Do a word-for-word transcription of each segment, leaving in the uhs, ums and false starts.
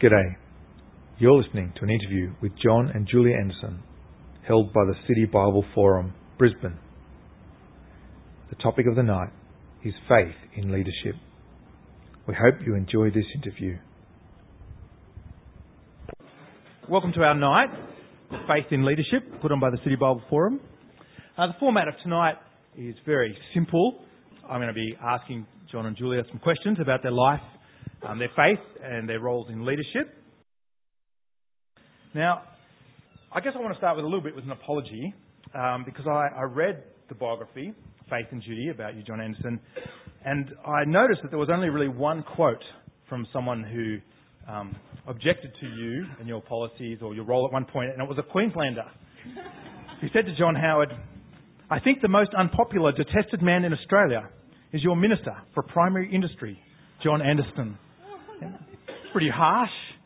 G'day. You're listening to an interview with John and Julia Anderson, held by the City Bible Forum, Brisbane. The topic of the night is faith in leadership. We hope you enjoy this interview. Welcome to our night, Faith in Leadership, put on by the City Bible Forum. Uh, the format of tonight is very simple. I'm going to be asking John and Julia some questions about their life, um, their faith and their roles in leadership. Now, I guess I want to start with a little bit with an apology um, because I, I read the biography, Faith and Duty, about you, John Anderson, and I noticed that there was only really one quote from someone who um, objected to you and your policies or your role at one point, and it was a Queenslander. He said to John Howard, "I think the most unpopular, detested man in Australia is your Minister for Primary Industry, John Anderson." Pretty harsh.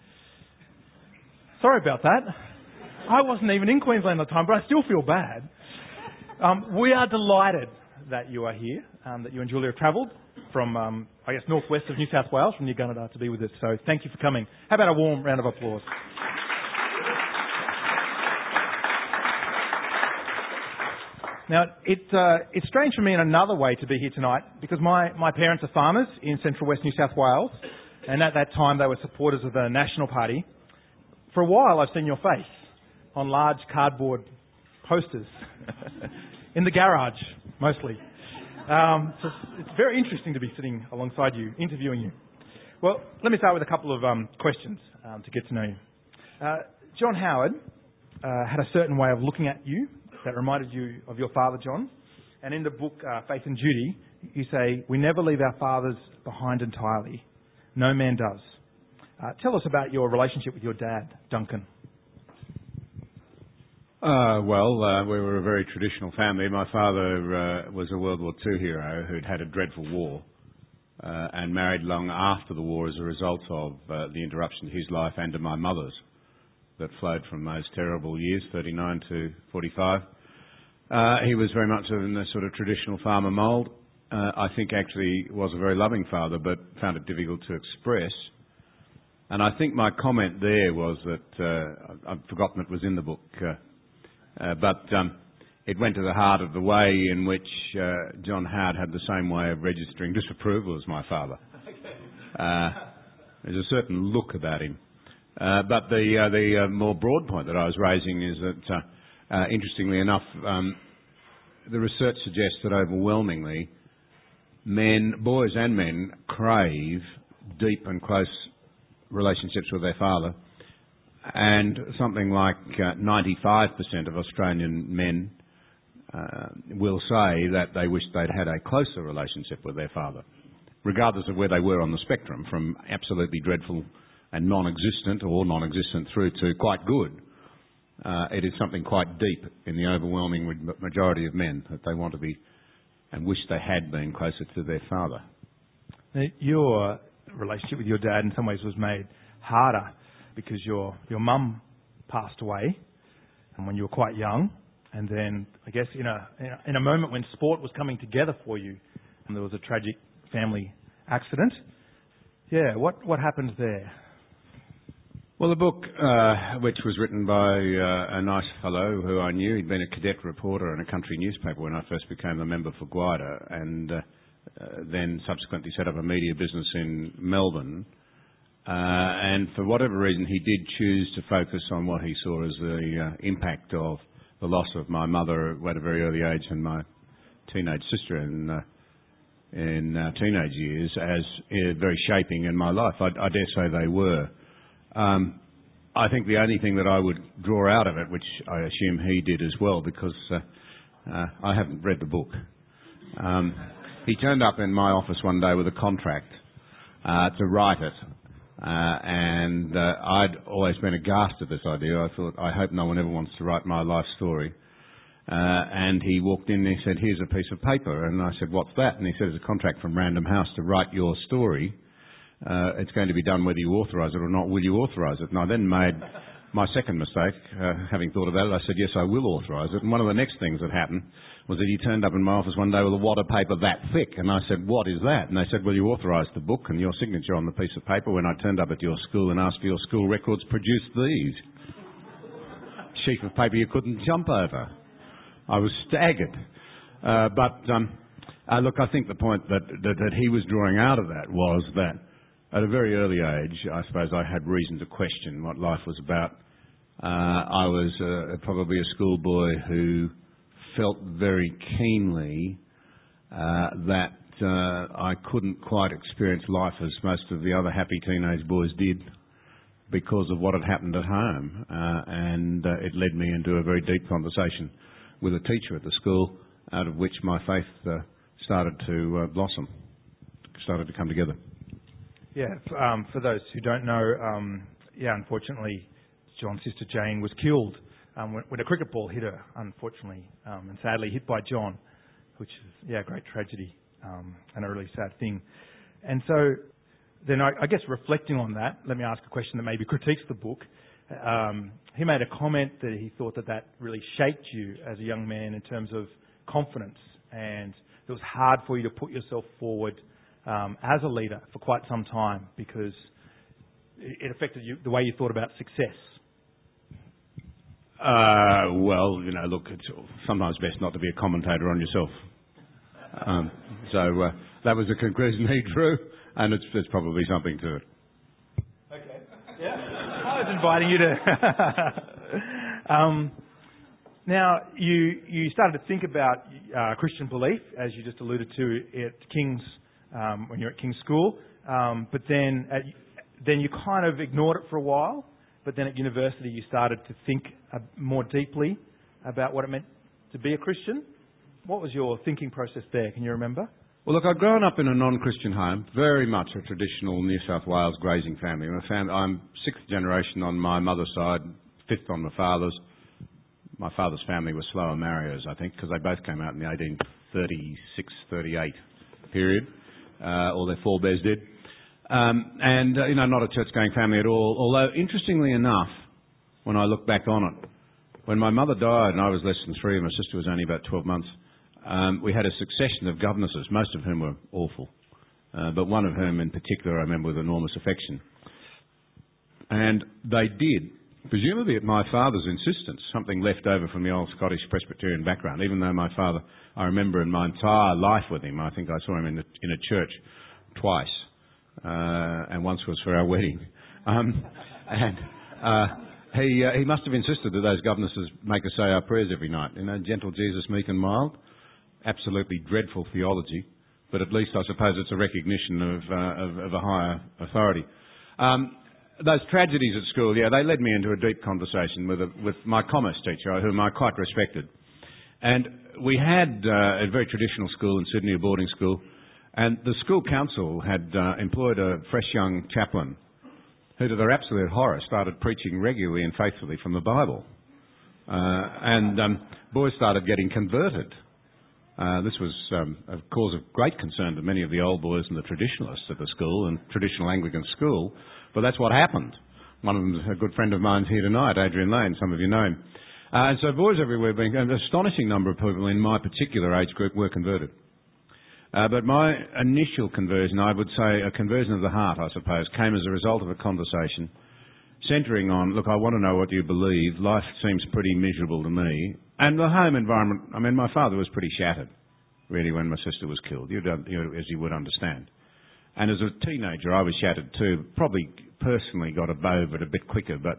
Sorry about that. I wasn't even in Queensland at the time, but I still feel bad. Um, we are delighted that you are here, um, that you and Julia have travelled from, um, I guess, northwest of New South Wales, from New Gunnedah, to be with us. So thank you for coming. How about a warm round of applause? Now, it, uh, it's strange for me in another way to be here tonight because my, my parents are farmers in central west New South Wales, and at that time they were supporters of the National Party. For a while I've seen your face on large cardboard posters in the garage, mostly. Um, so it's very interesting to be sitting alongside you, interviewing you. Well, let me start with a couple of um, questions um, to get to know you. Uh, John Howard uh, had a certain way of looking at you that reminded you of your father, John. And in the book, uh, Faith and Duty, you say, "We never leave our fathers behind entirely. No man does." Uh, tell us about your relationship with your dad, Duncan. Uh, well, uh, we were a very traditional family. My father uh, was a World War Two hero who'd had a dreadful war uh, and married long after the war as a result of uh, the interruption to his life and to my mother's that flowed from those terrible years, thirty-nine to forty-five. Uh, he was very much in the sort of traditional farmer mould. Uh, I think actually was a very loving father, but found it difficult to express. And I think my comment there was that, uh, I've forgotten it was in the book, uh, uh, but um, it went to the heart of the way in which uh, John Howard had the same way of registering disapproval as my father. Uh, there's a certain look about him. Uh, but the, uh, the uh, more broad point that I was raising is that, uh, uh, interestingly enough, um, the research suggests that overwhelmingly men, boys and men, crave deep and close relationships with their father, and something like uh, ninety-five percent of Australian men uh, will say that they wish they'd had a closer relationship with their father, regardless of where they were on the spectrum, from absolutely dreadful and non-existent or non-existent through to quite good. Uh, it is something quite deep in the overwhelming majority of men that they want to be and wish they had been closer to their father. Your relationship with your dad in some ways was made harder because your your mum passed away and when you were quite young, and then I guess in a in a moment when sport was coming together for you and there was a tragic family accident. Yeah, what what happened there? Well, the book, uh, which was written by uh, a nice fellow who I knew, he'd been a cadet reporter in a country newspaper when I first became a member for Guida, and uh, uh, then subsequently set up a media business in Melbourne. Uh, and for whatever reason, he did choose to focus on what he saw as the uh, impact of the loss of my mother at a very early age and my teenage sister in uh, in uh, teenage years as uh, very shaping in my life. I, I dare say they were. Um, I think the only thing that I would draw out of it, which I assume he did as well, because uh, uh, I haven't read the book. Um, he turned up in my office one day with a contract uh, to write it, uh, and uh, I'd always been aghast at this idea. I thought, I hope no one ever wants to write my life story. Uh, and he walked in and he said, "Here's a piece of paper." And I said, "What's that?" And he said, "It's a contract from Random House to write your story. Uh, it's going to be done whether you authorise it or not. Will you authorise it?" And I then made my second mistake, uh, having thought about it. I said, "Yes, I will authorise it." And one of the next things that happened was that he turned up in my office one day with a wad of paper that thick, and I said, "What is that?" And they said, "Well, you authorised the book and your signature on the piece of paper when I turned up at your school and asked for your school records, produced these." Sheaf of paper you couldn't jump over. I was staggered. Uh, but um, uh, look, I think the point that, that, that he was drawing out of that was that at a very early age, I suppose I had reason to question what life was about. Uh, I was uh, probably a schoolboy who felt very keenly uh, that uh, I couldn't quite experience life as most of the other happy teenage boys did because of what had happened at home. Uh, and uh, it led me into a very deep conversation with a teacher at the school, out of which my faith uh, started to uh, blossom, started to come together. Yeah, f- um, for those who don't know, um, yeah, unfortunately, John's sister Jane was killed um, when, when a cricket ball hit her, unfortunately, um, and sadly hit by John, which is, yeah, a great tragedy um, and a really sad thing. And so then I, I guess reflecting on that, let me ask a question that maybe critiques the book. Um, he made a comment that he thought that that really shaped you as a young man in terms of confidence, and it was hard for you to put yourself forward um, as a leader for quite some time because it affected you, the way you thought about success. Uh, well, you know, look, it's sometimes best not to be a commentator on yourself. Um, so uh, that was the conclusion he drew, and it's, there's probably something to it. Okay. Yeah. I was inviting you to. um, now, you you started to think about uh, Christian belief, as you just alluded to at King's um, when you're at King's School, um, but then at, then you kind of ignored it for a while. But then at university, you started to think uh, more deeply about what it meant to be a Christian. What was your thinking process there? Can you remember? Well, look, I've grown up in a non-Christian home, very much a traditional New South Wales grazing family. My fam- I'm sixth generation on my mother's side, fifth on my father's. My father's family were slower marriers, I think, because they both came out in the eighteen thirty-six thirty-eight period, uh, or their forebears did. Um, and, uh, you know, not a church-going family at all. Although, interestingly enough, when I look back on it, when my mother died and I was less than three and my sister was only about twelve months, um, we had a succession of governesses, most of whom were awful, uh, but one of whom in particular I remember with enormous affection. And they did, presumably at my father's insistence, something left over from the old Scottish Presbyterian background, even though my father, I remember in my entire life with him, I think I saw him in, the, in a church twice. Uh, and once was for our wedding. Um, and uh, he uh, he must have insisted that those governesses make us say our prayers every night. You know, gentle Jesus, meek and mild. Absolutely dreadful theology, but at least I suppose it's a recognition of uh, of, of a higher authority. Um, those tragedies at school, yeah, they led me into a deep conversation with a, with my commerce teacher, whom I quite respected. And we had uh, a very traditional school in Sydney, a boarding school. And the school council had uh, employed a fresh young chaplain who, to their absolute horror, started preaching regularly and faithfully from the Bible. Uh, and um, boys started getting converted. Uh, this was um, a cause of great concern to many of the old boys and the traditionalists at the school and traditional Anglican school, but that's what happened. One of them is a good friend of mine here tonight, Adrian Lane, some of you know him. Uh, and so boys everywhere, being, an astonishing number of people in my particular age group were converted. Uh, but my initial conversion, I would say a conversion of the heart, I suppose, came as a result of a conversation centering on, look, I want to know what you believe. Life seems pretty miserable to me. And the home environment, I mean, my father was pretty shattered, really, when my sister was killed, you know, as you would understand. And as a teenager, I was shattered too. Probably personally got over it a bit quicker, but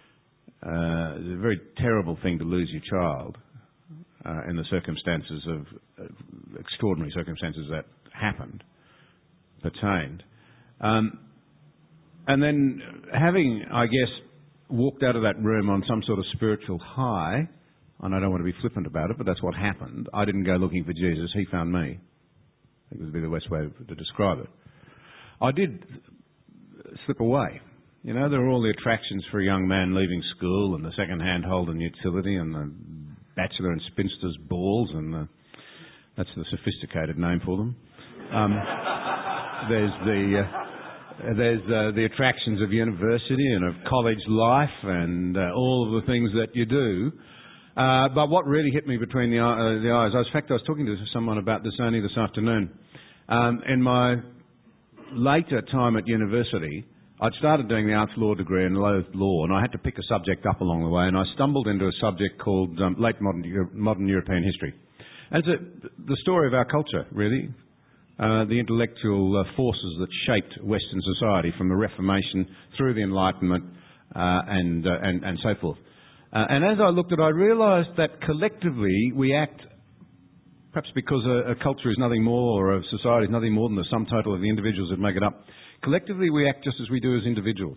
uh, it's a very terrible thing to lose your child. Uh, in the circumstances of uh, extraordinary circumstances that happened, pertained. Um, and then having, I guess, walked out of that room on some sort of spiritual high, and I don't want to be flippant about it, but that's what happened. I didn't go looking for Jesus, he found me. I think would be the best way to describe it. I did slip away. You know, there were all the attractions for a young man leaving school and the second-hand Holden utility and the bachelor and spinsters balls, and the, that's the sophisticated name for them. Um, there's the uh, there's uh, the attractions of university and of college life and uh, all of the things that you do. Uh, but what really hit me between the, uh, the eyes, I was, in fact, I was talking to someone about this only this afternoon. Um, in my later time at university, I'd started doing the arts law degree and loathed law, and I had to pick a subject up along the way, and I stumbled into a subject called um, late modern, modern European history. And it's a, the story of our culture, really, uh, the intellectual uh, forces that shaped Western society from the Reformation through the Enlightenment uh, and, uh, and, and so forth. Uh, and as I looked at it, I realised that collectively we act, perhaps because a, a culture is nothing more, or a society is nothing more than the sum total of the individuals that make it up. Collectively, we act just as we do as individuals.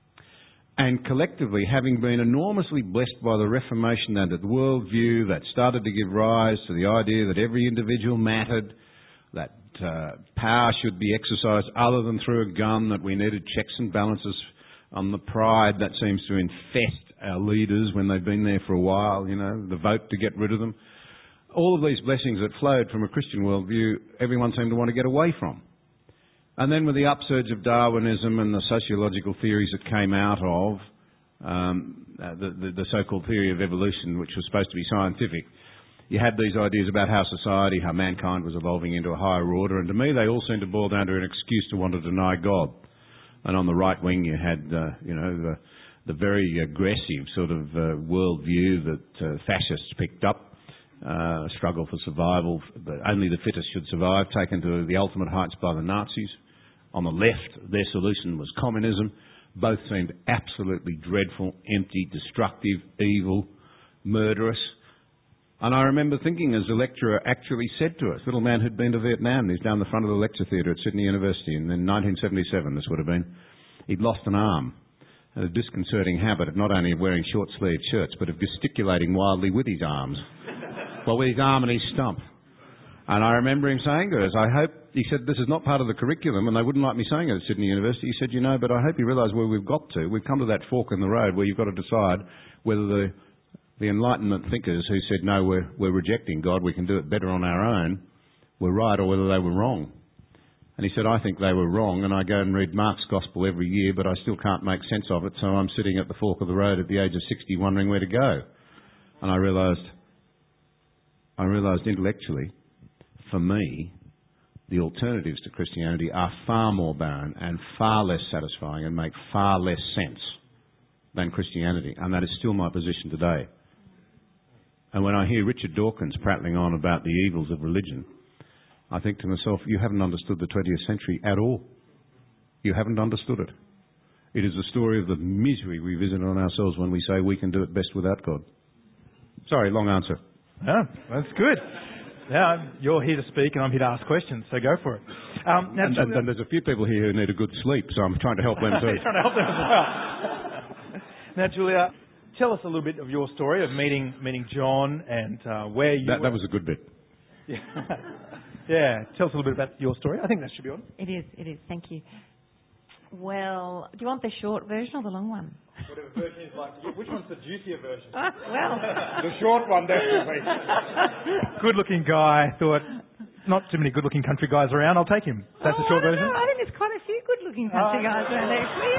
And collectively, having been enormously blessed by the Reformation and the worldview that started to give rise to the idea that every individual mattered, that uh, power should be exercised other than through a gun, that we needed checks and balances on the pride that seems to infest our leaders when they've been there for a while, you know, the vote to get rid of them. All of these blessings that flowed from a Christian worldview, everyone seemed to want to get away from. And then with the upsurge of Darwinism and the sociological theories that came out of um, uh, the, the, the so-called theory of evolution, which was supposed to be scientific, you had these ideas about how society, how mankind was evolving into a higher order, and to me they all seemed to boil down to an excuse to want to deny God. And on the right wing you had, uh, you know, the, the very aggressive sort of uh, worldview that uh, fascists picked up. Uh, struggle for survival, but only the fittest should survive, taken to the ultimate heights by the Nazis. On the left, their solution was communism. Both seemed absolutely dreadful, empty, destructive, evil, murderous. And I remember thinking, as the lecturer actually said to us, little man who'd been to Vietnam, he's down the front of the lecture theatre at Sydney University, and in nineteen seventy-seven this would have been, he'd lost an arm. Had a disconcerting habit of not only wearing short-sleeved shirts, but of gesticulating wildly with his arms. Well, with his arm and his stump. And I remember him saying to us, I hope, he said, this is not part of the curriculum, and they wouldn't like me saying it at Sydney University. He said, you know, but I hope you realise where we've got to. We've come to that fork in the road where you've got to decide whether the, the Enlightenment thinkers who said, no, we're, we're rejecting God, we can do it better on our own, were right, or whether they were wrong. And he said, I think they were wrong, and I go and read Mark's Gospel every year, but I still can't make sense of it, so I'm sitting at the fork of the road at the age of sixty wondering where to go. And I realised, I realised intellectually, for me, the alternatives to Christianity are far more barren and far less satisfying and make far less sense than Christianity. And that is still my position today. And when I hear Richard Dawkins prattling on about the evils of religion, I think to myself, you haven't understood the twentieth century at all. You haven't understood it. It is the story of the misery we visit on ourselves when we say we can do it best without God. Sorry, long answer. Yeah, that's good. Yeah, you're here to speak and I'm here to ask questions, so go for it. Um, now, and, and, and there's a few people here who need a good sleep, so I'm trying to help them too. You're trying to help them as well. Now, Julia, tell us a little bit of your story of meeting meeting John and uh, where you that, were. That was a good bit. Yeah. Yeah, tell us a little bit about your story. I think that should be on. It is, it is. Thank you. Well, do you want the short version or the long one? Whatever version is like. Which one's the juicier version? Ah, well. The short one, definitely. Good-looking guy. Thought, not too many good-looking country guys around. I'll take him. That's oh, the short I version? Know. I think there's quite a few good-looking country oh. guys around, actually.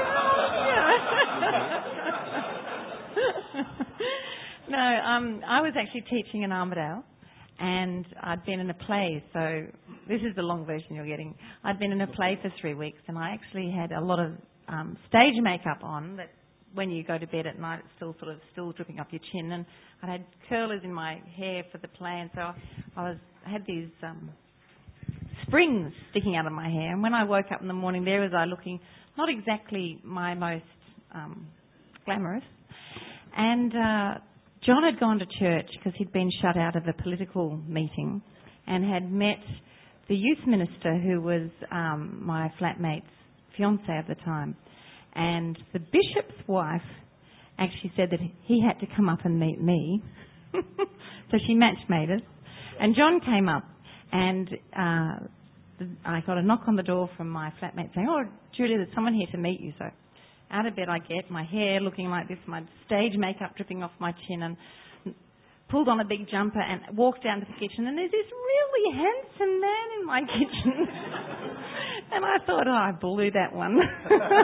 Oh, yeah. No, um, I was actually teaching in Armidale. And I'd been in a play, so this is the long version you're getting. I'd been in a play for three weeks, and I actually had a lot of um, stage makeup on that when you go to bed at night, it's still sort of still dripping up your chin. And I had curlers in my hair for the play, and so I was I had these um, springs sticking out of my hair. And when I woke up in the morning, there was I looking not exactly my most um, glamorous, and. Uh, John had gone to church because he'd been shut out of a political meeting and had met the youth minister who was um, my flatmate's fiancé at the time. And the bishop's wife actually said that he had to come up and meet me. So she match-made us. And John came up and uh, I got a knock on the door from my flatmate saying, oh, Julia, there's someone here to meet you. So out of bed I get, my hair looking like this, my stage makeup dripping off my chin, and pulled on a big jumper and walked down to the kitchen, and there's this really handsome man in my kitchen. And I thought, oh, I blew that one.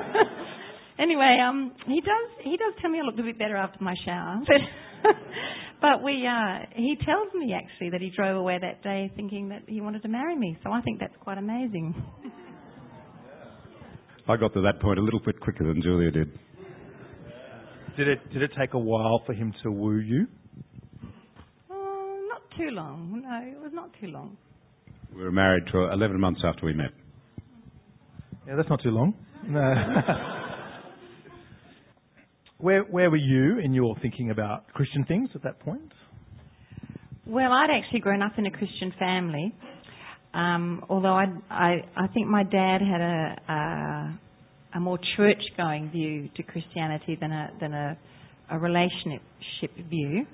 Anyway, um, he does he does tell me I looked a bit better after my shower. But, But we, uh, he tells me actually that he drove away that day thinking that he wanted to marry me. So I think that's quite amazing. I got to that point a little bit quicker than Julia did. Did it did it take a while for him to woo you? Oh, not too long. No, it was not too long. We were married for eleven months after we met. Yeah, that's not too long. No. where where were you in your thinking about Christian things at that point? Well, I'd actually grown up in a Christian family. Um, although I, I, I think my dad had a, a, a more church-going view to Christianity than a than a, a relationship view.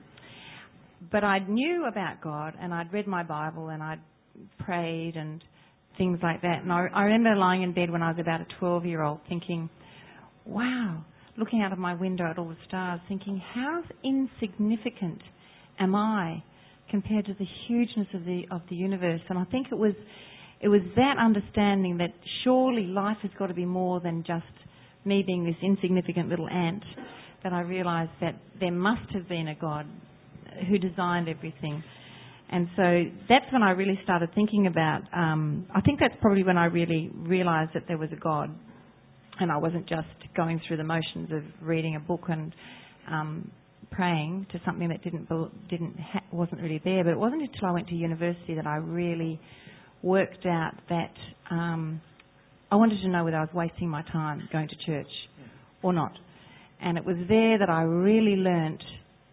But I knew about God, and I'd read my Bible, and I'd prayed and things like that. And I, I remember lying in bed when I was about a twelve-year-old, thinking, "Wow!" Looking out of my window at all the stars, thinking, "How insignificant am I compared to the hugeness of the of the universe?" And I think it was it was that understanding that surely life has got to be more than just me being this insignificant little ant, that I realised that there must have been a God who designed everything. And so that's when I really started thinking about, um, I think that's probably when I really realised that there was a God, and I wasn't just going through the motions of reading a book and um, praying to something that didn't didn't ha- wasn't really there. But it wasn't until I went to university that I really worked out that um, I wanted to know whether I was wasting my time going to church or not. And it was there that I really learnt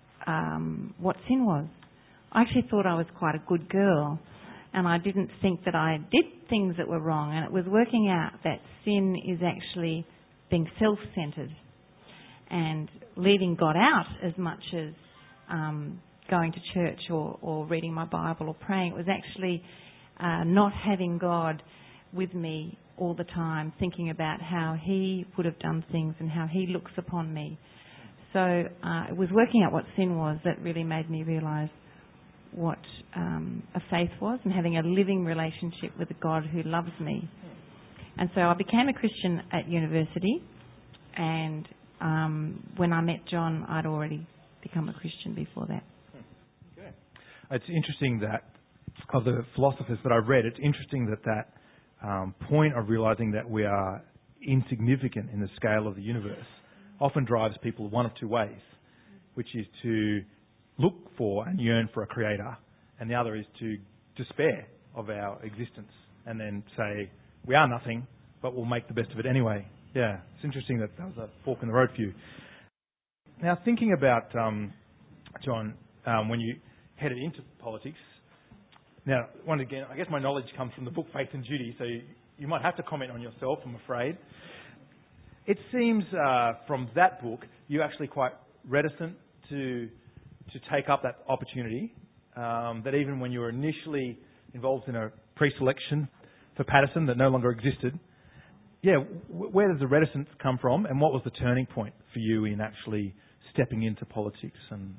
um, what sin was. I actually thought I was quite a good girl, and I didn't think that I did things that were wrong. And it was working out that sin is actually being self-centred and leaving God out as much as um, going to church or, or reading my Bible or praying. It was actually uh, not having God with me all the time, thinking about how He would have done things and how He looks upon me. So uh, it was working out what sin was that really made me realise what um, a faith was, and having a living relationship with a God who loves me. And so I became a Christian at university, and um, when I met John, I'd already become a Christian before that. Okay. It's interesting that, of the philosophers that I've read, it's interesting that that um, point of realising that we are insignificant in the scale of the universe often drives people one of two ways, which is to look for and yearn for a creator, and the other is to despair of our existence and then say, we are nothing, but we'll make the best of it anyway. Yeah, it's interesting that that was a fork in the road for you. Now, thinking about, um, John, um, when you headed into politics, now, once again, I guess my knowledge comes from the book Faith and Duty, so you, you might have to comment on yourself, I'm afraid. It seems uh, from that book, you're actually quite reticent to to take up that opportunity, um, that even when you were initially involved in a pre-selection for Paterson that no longer existed, yeah, w- where does the reticence come from, and what was the turning point for you in actually stepping into politics? And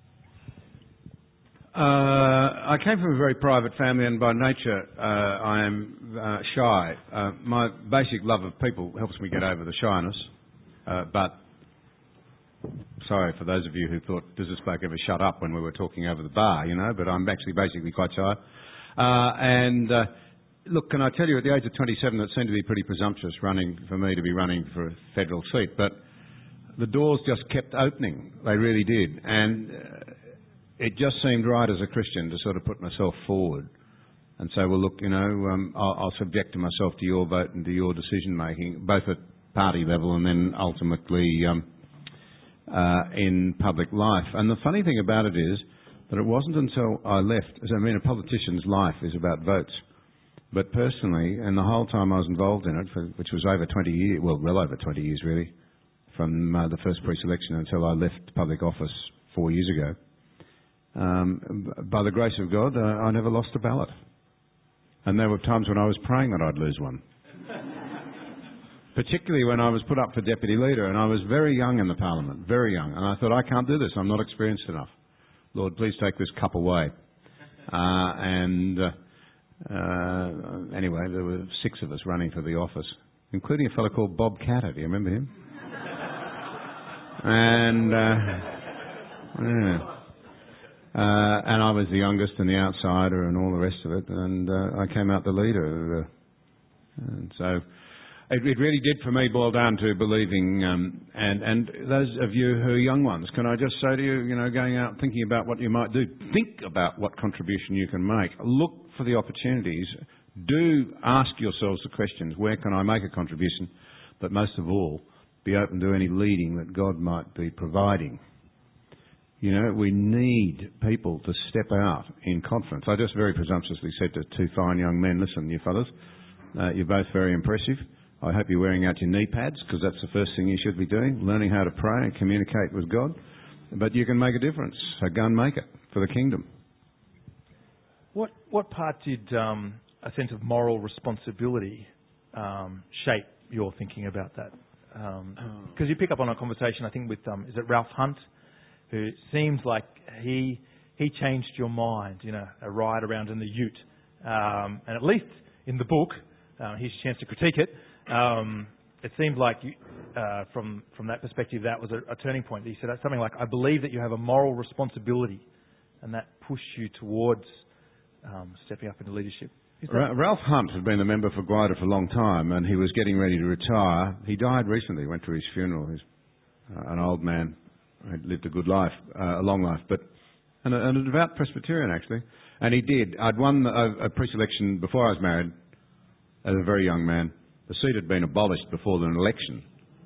uh, I came from a very private family, and by nature uh, I am uh, shy. Uh, my basic love of people helps me get over the shyness, uh, but sorry for those of you who thought, does this bloke ever shut up when we were talking over the bar, you know, but I'm actually basically quite shy. Uh, and uh, look, can I tell you, at the age of twenty-seven, it seemed to be pretty presumptuous running for me to be running for a federal seat, but the doors just kept opening. They really did. And uh, it just seemed right as a Christian to sort of put myself forward and say, well, look, you know, um, I'll, I'll subject myself to your vote and to your decision-making, both at party level and then ultimately Um, Uh, in public life. And the funny thing about it is that it wasn't until I left, I mean, a politician's life is about votes, but personally, and the whole time I was involved in it, for, which was over twenty years, well, well over twenty years really, from uh, the first pre-selection until I left public office four years ago, um, by the grace of God, uh, I never lost a ballot. And there were times when I was praying that I'd lose one. Particularly when I was put up for deputy leader, and I was very young in the parliament, very young, and I thought, I can't do this, I'm not experienced enough. Lord, please take this cup away. Uh, and uh, uh, anyway, there were six of us running for the office, including a fellow called Bob Catter. Do you remember him? and uh, yeah. Uh, and I was the youngest and the outsider and all the rest of it, and uh, I came out the leader. Uh, and so it, it really did for me boil down to believing, um, and, and those of you who are young ones, can I just say to you, you know, going out thinking about what you might do, think about what contribution you can make. Look for the opportunities. Do ask yourselves the questions, where can I make a contribution? But most of all, be open to any leading that God might be providing. You know, we need people to step out in confidence. I just very presumptuously said to two fine young men, listen, you fellas, uh, you're both very impressive. I hope you're wearing out your knee pads, because that's the first thing you should be doing, learning how to pray and communicate with God. But you can make a difference. So go and make it for the kingdom. What what part did um, a sense of moral responsibility um, shape your thinking about that? Because um, oh. you pick up on a conversation, I think, with, um, is it Ralph Hunt, who seems like he he changed your mind, you know, a ride around in the ute. Um, and at least in the book, uh, here's a chance to critique it, um, it seemed like you, uh, from from that perspective that was a, a turning point. He said something like, I believe that you have a moral responsibility, and that pushed you towards um, stepping up into leadership. Ra- Ralph Hunt had been a member for Guida for a long time, and he was getting ready to retire. He died recently, went to his funeral. He's uh, an old man, had lived a good life, uh, a long life, but and a, and a devout Presbyterian, actually. And he did. I'd won a, a pre-selection before I was married as a very young man. The seat had been abolished before the election,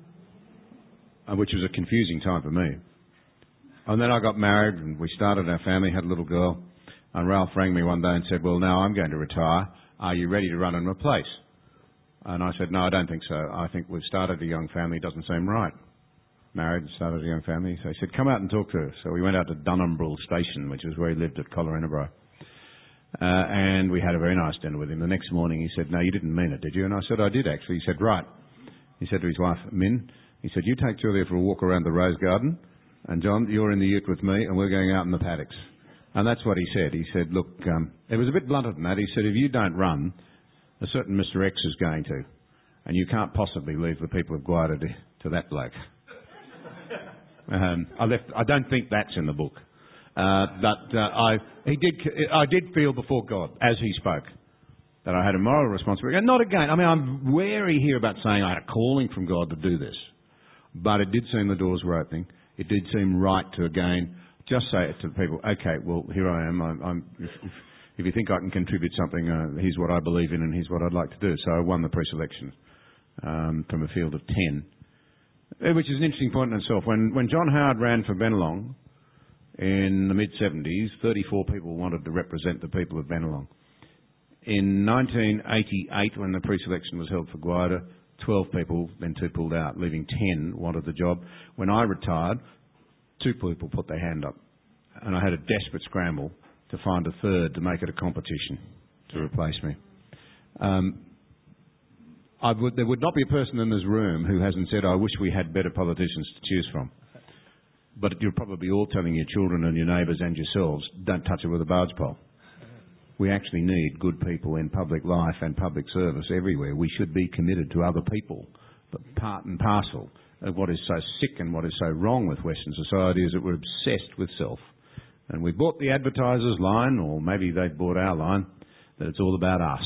uh, which was a confusing time for me. And then I got married, and we started our family, had a little girl. And Ralph rang me one day and said, well, now I'm going to retire. Are you ready to run and replace? And I said, no, I don't think so. I think we've started a young family. It doesn't seem right. Married and started a young family. So he said, come out and talk to us. So we went out to Dunumbrill Station, which was where he lived at Collarenebro. Uh, and we had a very nice dinner with him. The next morning he said, no, you didn't mean it, did you? And I said, I did actually. He said, right. He said to his wife, Min, he said, you take Julia for a walk around the rose garden, and John, you're in the ute with me, and we're going out in the paddocks. And that's what he said. He said, look, um, it was a bit blunter than that. He said, if you don't run, a certain Mister X is going to, and you can't possibly leave the people of Guida to, to that bloke. um, I left. I don't think that's in the book. Uh, but uh, I, he did, I did feel before God, as he spoke, that I had a moral responsibility. And not again, I mean, I'm wary here about saying I had a calling from God to do this. But it did seem the doors were opening. It did seem right to, again, just say it to people, okay, well, here I am. I'm, I'm, if, if, if you think I can contribute something, uh, here's what I believe in and here's what I'd like to do. So I won the pre-selection um, from a field of ten, which is an interesting point in itself. When, when John Howard ran for Bennelong in the mid-seventies, thirty-four people wanted to represent the people of Bennelong. In nineteen eighty-eight, when the pre-selection was held for Guida, twelve people, then two pulled out, leaving ten wanted the job. When I retired, two people put their hand up, and I had a desperate scramble to find a third to make it a competition to replace me. Um, I would, there would not be a person in this room who hasn't said, I wish we had better politicians to choose from. But you're probably all telling your children and your neighbours and yourselves, don't touch it with a barge pole. We actually need good people in public life and public service everywhere. We should be committed to other people, but part and parcel of what is so sick and what is so wrong with Western society is that we're obsessed with self. And we bought the advertiser's line, or maybe they've bought our line, that it's all about us.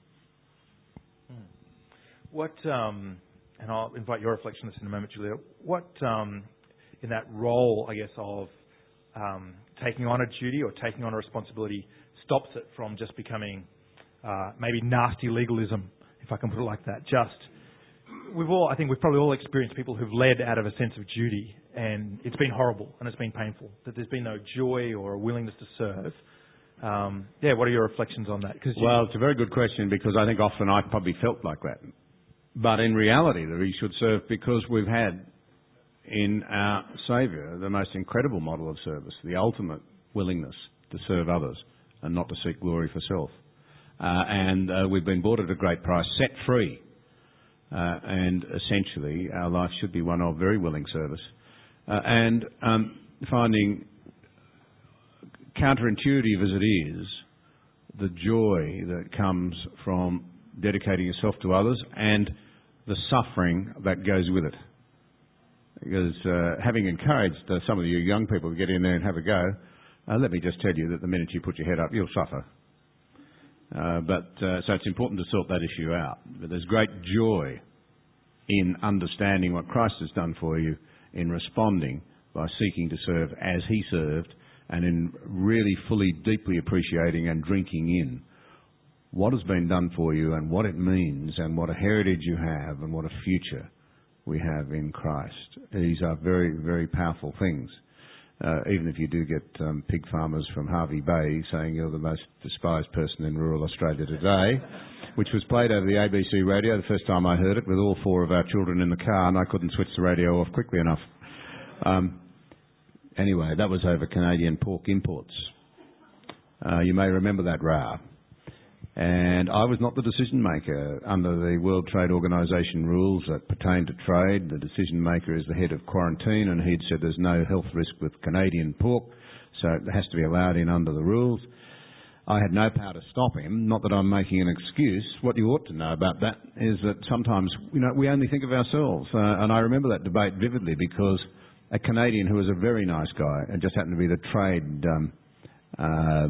What, um, and I'll invite your reflection on this in a moment, Julia, what, um, in that role, I guess, of um, taking on a duty or taking on a responsibility stops it from just becoming uh, maybe nasty legalism, if I can put it like that. Just, we've all, I think we've probably all experienced people who've led out of a sense of duty, and it's been horrible and it's been painful, that there's been no joy or a willingness to serve. Um, yeah, what are your reflections on that? 'Cause well, it's a very good question, because I think often I've probably felt like that. But in reality, that we should serve because we've had in our Saviour the most incredible model of service, the ultimate willingness to serve others and not to seek glory for self. Uh, and uh, we've been bought at a great price, set free. Uh, and essentially, our life should be one of very willing service. Uh, and um, finding counterintuitive as it is, the joy that comes from dedicating yourself to others and the suffering that goes with it. Because uh, having encouraged uh, some of you young people to get in there and have a go, Uh, let me just tell you that the minute you put your head up, you'll suffer. Uh, but uh, so it's important to sort that issue out. But there's great joy in understanding what Christ has done for you, in responding by seeking to serve as he served, and in really fully, deeply appreciating and drinking in what has been done for you and what it means and what a heritage you have and what a future we have in Christ. These are very, very powerful things. Uh, even if you do get um, pig farmers from Harvey Bay saying you're the most despised person in rural Australia today, which was played over the A B C radio the first time I heard it with all four of our children in the car, and I couldn't switch the radio off quickly enough. Um, anyway, that was over Canadian pork imports. Uh, you may remember that row. And I was not the decision maker. Under the World Trade Organisation rules that pertain to trade, the decision maker is the head of quarantine, and he'd said there's no health risk with Canadian pork, so it has to be allowed in under the rules. I had no power to stop him. Not that I'm making an excuse. What you ought to know about that is that sometimes, you know, we only think of ourselves. Uh, and I remember that debate vividly because a Canadian who was a very nice guy and just happened to be the trade um, uh,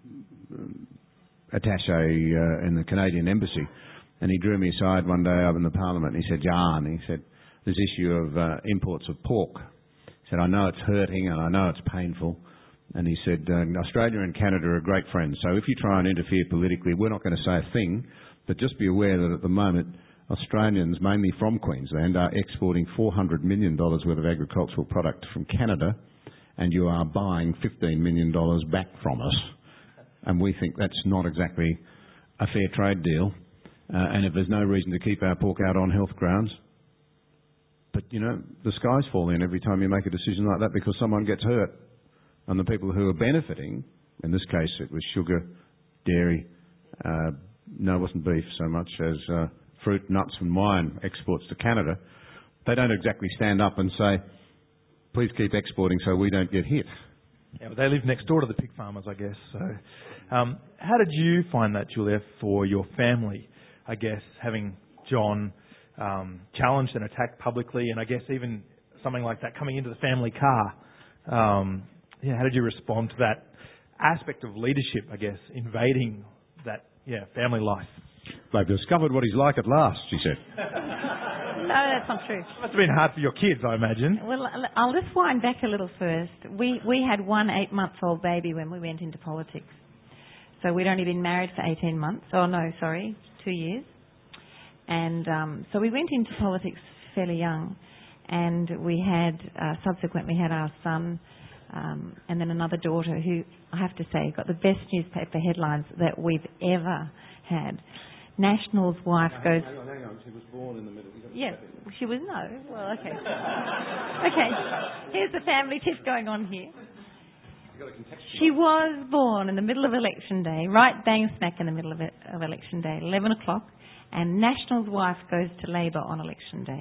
attaché uh, in the Canadian embassy, and he drew me aside one day up in the Parliament and he said, Jan, he said, this issue of uh, imports of pork. He said, I know it's hurting and I know it's painful. And he said, uh, Australia and Canada are great friends, so if you try and interfere politically, we're not going to say a thing, but just be aware that at the moment, Australians, mainly from Queensland, are exporting four hundred million dollars worth of agricultural product from Canada, and you are buying fifteen million dollars back from us. And we think that's not exactly a fair trade deal. Uh, and if there's no reason to keep our pork out on health grounds, but, you know, the skies fall in every time you make a decision like that because someone gets hurt. And the people who are benefiting, in this case it was sugar, dairy, uh, no, it wasn't beef so much as uh, fruit, nuts and wine exports to Canada, they don't exactly stand up and say, please keep exporting so we don't get hit. Yeah, but they live next door to the pig farmers, I guess. So, um, how did you find that, Julia, for your family? I guess having John um, challenged and attacked publicly, and I guess even something like that coming into the family car. Um, yeah, how did you respond to that aspect of leadership? I guess invading that, yeah, family life. They've discovered what he's like at last, she said. No, that's not true. It must have been hard for your kids, I imagine. Well, I'll just wind back a little first. We we had one eight-month-old baby when we went into politics. So we'd only been married for eighteen months. Oh, no, sorry, two years. And um, so we went into politics fairly young. And we had, uh, subsequently had our son um, and then another daughter who, I have to say, got the best newspaper headlines that we've ever had. National's wife no, goes... Hang on, hang on. She was born in the middle. Yeah, she was... No. Well, okay. Okay. Here's the family tip going on here. She was born in the middle of election day, right bang smack in the middle of, it, of election day, eleven o'clock, and National's wife goes to Labor on election day.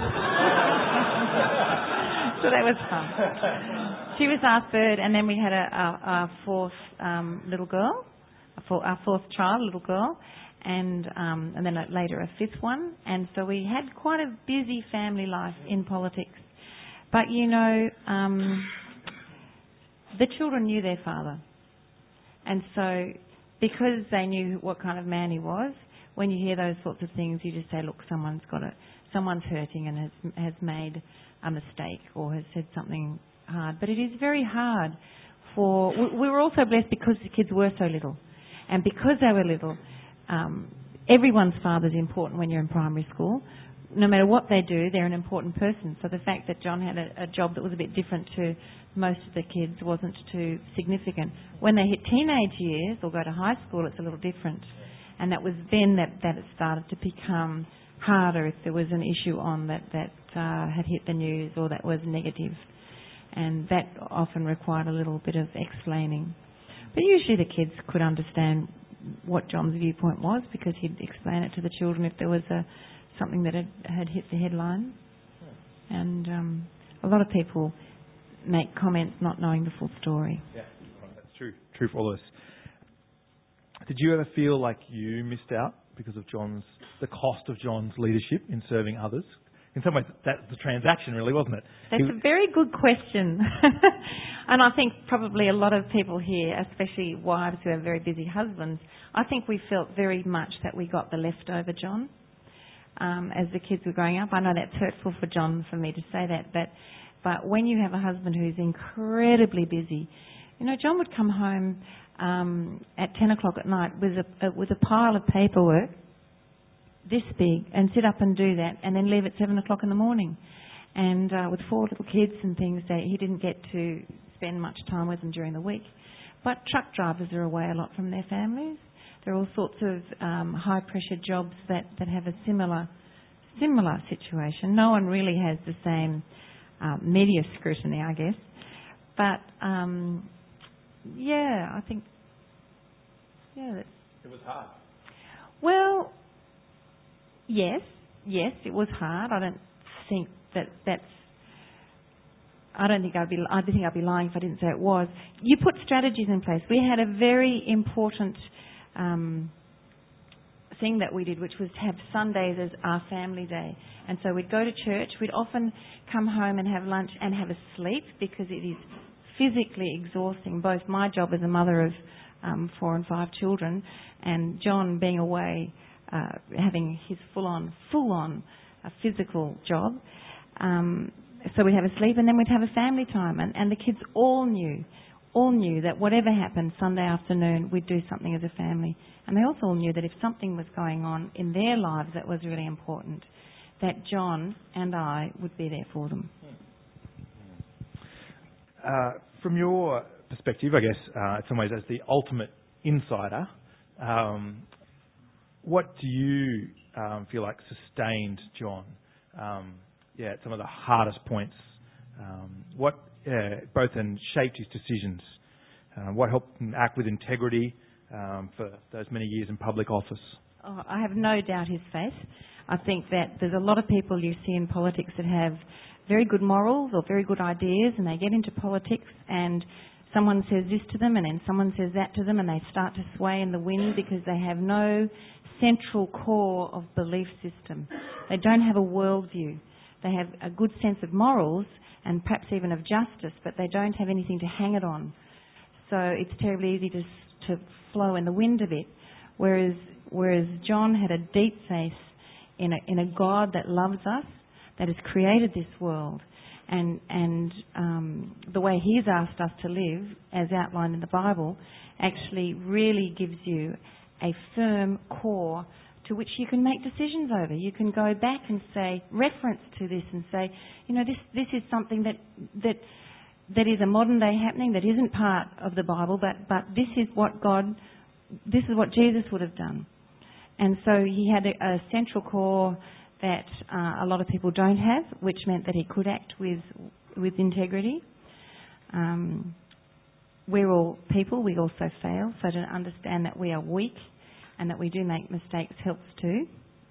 So that was fun. She was our third, and then we had a, our, our fourth um, little girl, our fourth child, little girl, and um, and then later a fifth one. And so we had quite a busy family life in politics. But, you know, um, the children knew their father. And so because they knew what kind of man he was, when you hear those sorts of things, you just say, look, someone's got it. Someone's hurting and has, has made a mistake or has said something hard. But it is very hard for... We were also blessed because the kids were so little. And because they were little, um, everyone's father's important when you're in primary school. No matter what they do, they're an important person. So the fact that John had a, a job that was a bit different to most of the kids wasn't too significant. When they hit teenage years or go to high school, it's a little different. And that was then that, that it started to become harder if there was an issue on that, that uh, had hit the news or that was negative. And that often required a little bit of explaining. But usually the kids could understand what John's viewpoint was because he'd explain it to the children if there was a, something that had, had hit the headlines. And um, a lot of people make comments not knowing the full story. Yeah, that's true. True for all of us. Did you ever feel like you missed out because of John's, the cost of John's leadership in serving others? in some ways, that's the transaction, really, wasn't it? That's he, a very good question. And I think probably a lot of people here, especially wives who have very busy husbands, I think we felt very much that we got the leftover John um, as the kids were growing up. I know that's hurtful for John for me to say that, but but when you have a husband who's incredibly busy, you know, John would come home um, at ten o'clock at night with a, a with a pile of paperwork this big and sit up and do that and then leave at seven o'clock in the morning. And uh, with four little kids and things, they, he didn't get to spend much time with them during the week. But truck drivers are away a lot from their families. There are all sorts of um, high-pressure jobs that, that have a similar similar situation. No one really has the same um, media scrutiny, I guess. But, um, yeah, I think, yeah. That's, it was hard. Well, yes, yes, it was hard. I don't think that that's... I don't think I'd be. I think I'd be lying if I didn't say it was. You put strategies in place. We had a very important um, thing that we did, which was to have Sundays as our family day. And so we'd go to church. We'd often come home and have lunch and have a sleep because it is physically exhausting. Both my job as a mother of um, four and five children, and John being away, uh, having his full-on, full-on uh, physical job. Um, So we'd have a sleep and then we'd have a family time. And, and the kids all knew, all knew that whatever happened Sunday afternoon, we'd do something as a family. And they also all knew that if something was going on in their lives that was really important, that John and I would be there for them. Uh, from your perspective, I guess, uh, in some ways as the ultimate insider, um, what do you um, feel like sustained John? Um, Yeah, at some of the hardest points. Um, what uh, both in shaped his decisions. Uh, what helped him act with integrity um, for those many years in public office. Oh, I have no doubt his faith. I think that there's a lot of people you see in politics that have very good morals or very good ideas, and they get into politics and someone says this to them and then someone says that to them, and they start to sway in the wind because they have no central core of belief system. They don't have a worldview. They have a good sense of morals and perhaps even of justice, but they don't have anything to hang it on. So it's terribly easy to to flow in the wind a bit. Whereas whereas John had a deep faith in a in a God that loves us, that has created this world, and and um, the way He's asked us to live, as outlined in the Bible, actually really gives you a firm core to which you can make decisions over. You can go back and say, reference to this and say, you know, this this is something that that that is a modern day happening that isn't part of the Bible, but but this is what God, this is what Jesus would have done. And so he had a, a central core that uh, a lot of people don't have, which meant that he could act with with integrity. Um, we're all people, we also fail, so to understand that we are weak and that we do make mistakes helps too.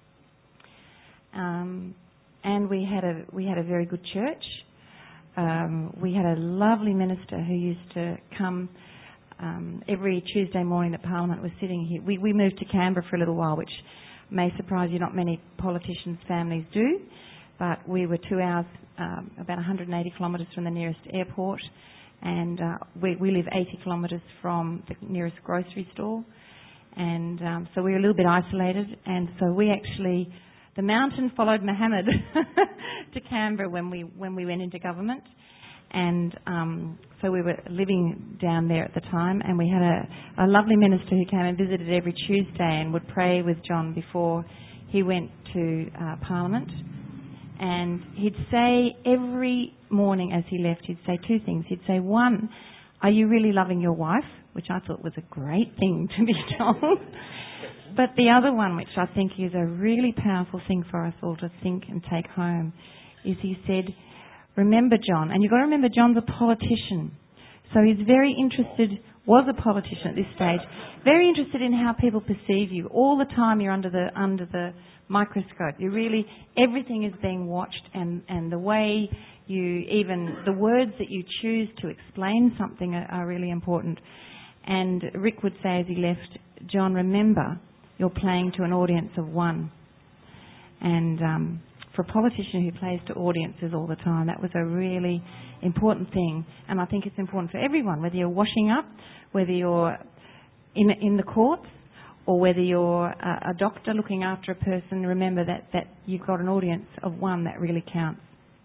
Um, and we had a we had a very good church. Um, we had a lovely minister who used to come um, every Tuesday morning that Parliament was sitting here. We, we moved to Canberra for a little while, which may surprise you. Not many politicians' families do, but we were two hours, um, about one hundred eighty kilometres from the nearest airport, and uh, we, we live eighty kilometres from the nearest grocery store. And um, so we were a little bit isolated, and so we actually, the mountain followed Muhammad to Canberra when we when we went into government, and um, so we were living down there at the time, and we had a, a lovely minister who came and visited every Tuesday and would pray with John before he went to uh, Parliament, and he'd say every morning as he left, he'd say two things. He'd say, one, are you really loving your wife? Which I thought was a great thing to be told. But the other one, which I think is a really powerful thing for us all to think and take home, is he said, remember John, and you've got to remember John's a politician. So he's very interested, was a politician at this stage, very interested in how people perceive you. All the time you're under the under the microscope. You really, everything is being watched, and, and the way you, even the words that you choose to explain something are, are really important. And Rick would say as he left, John, remember, you're playing to an audience of one. And um, for for a politician who plays to audiences all the time, that was a really important thing. And I think it's important for everyone, whether you're washing up, whether you're in in the courts, or whether you're a, a doctor looking after a person. Remember that, that you've got an audience of one that really counts.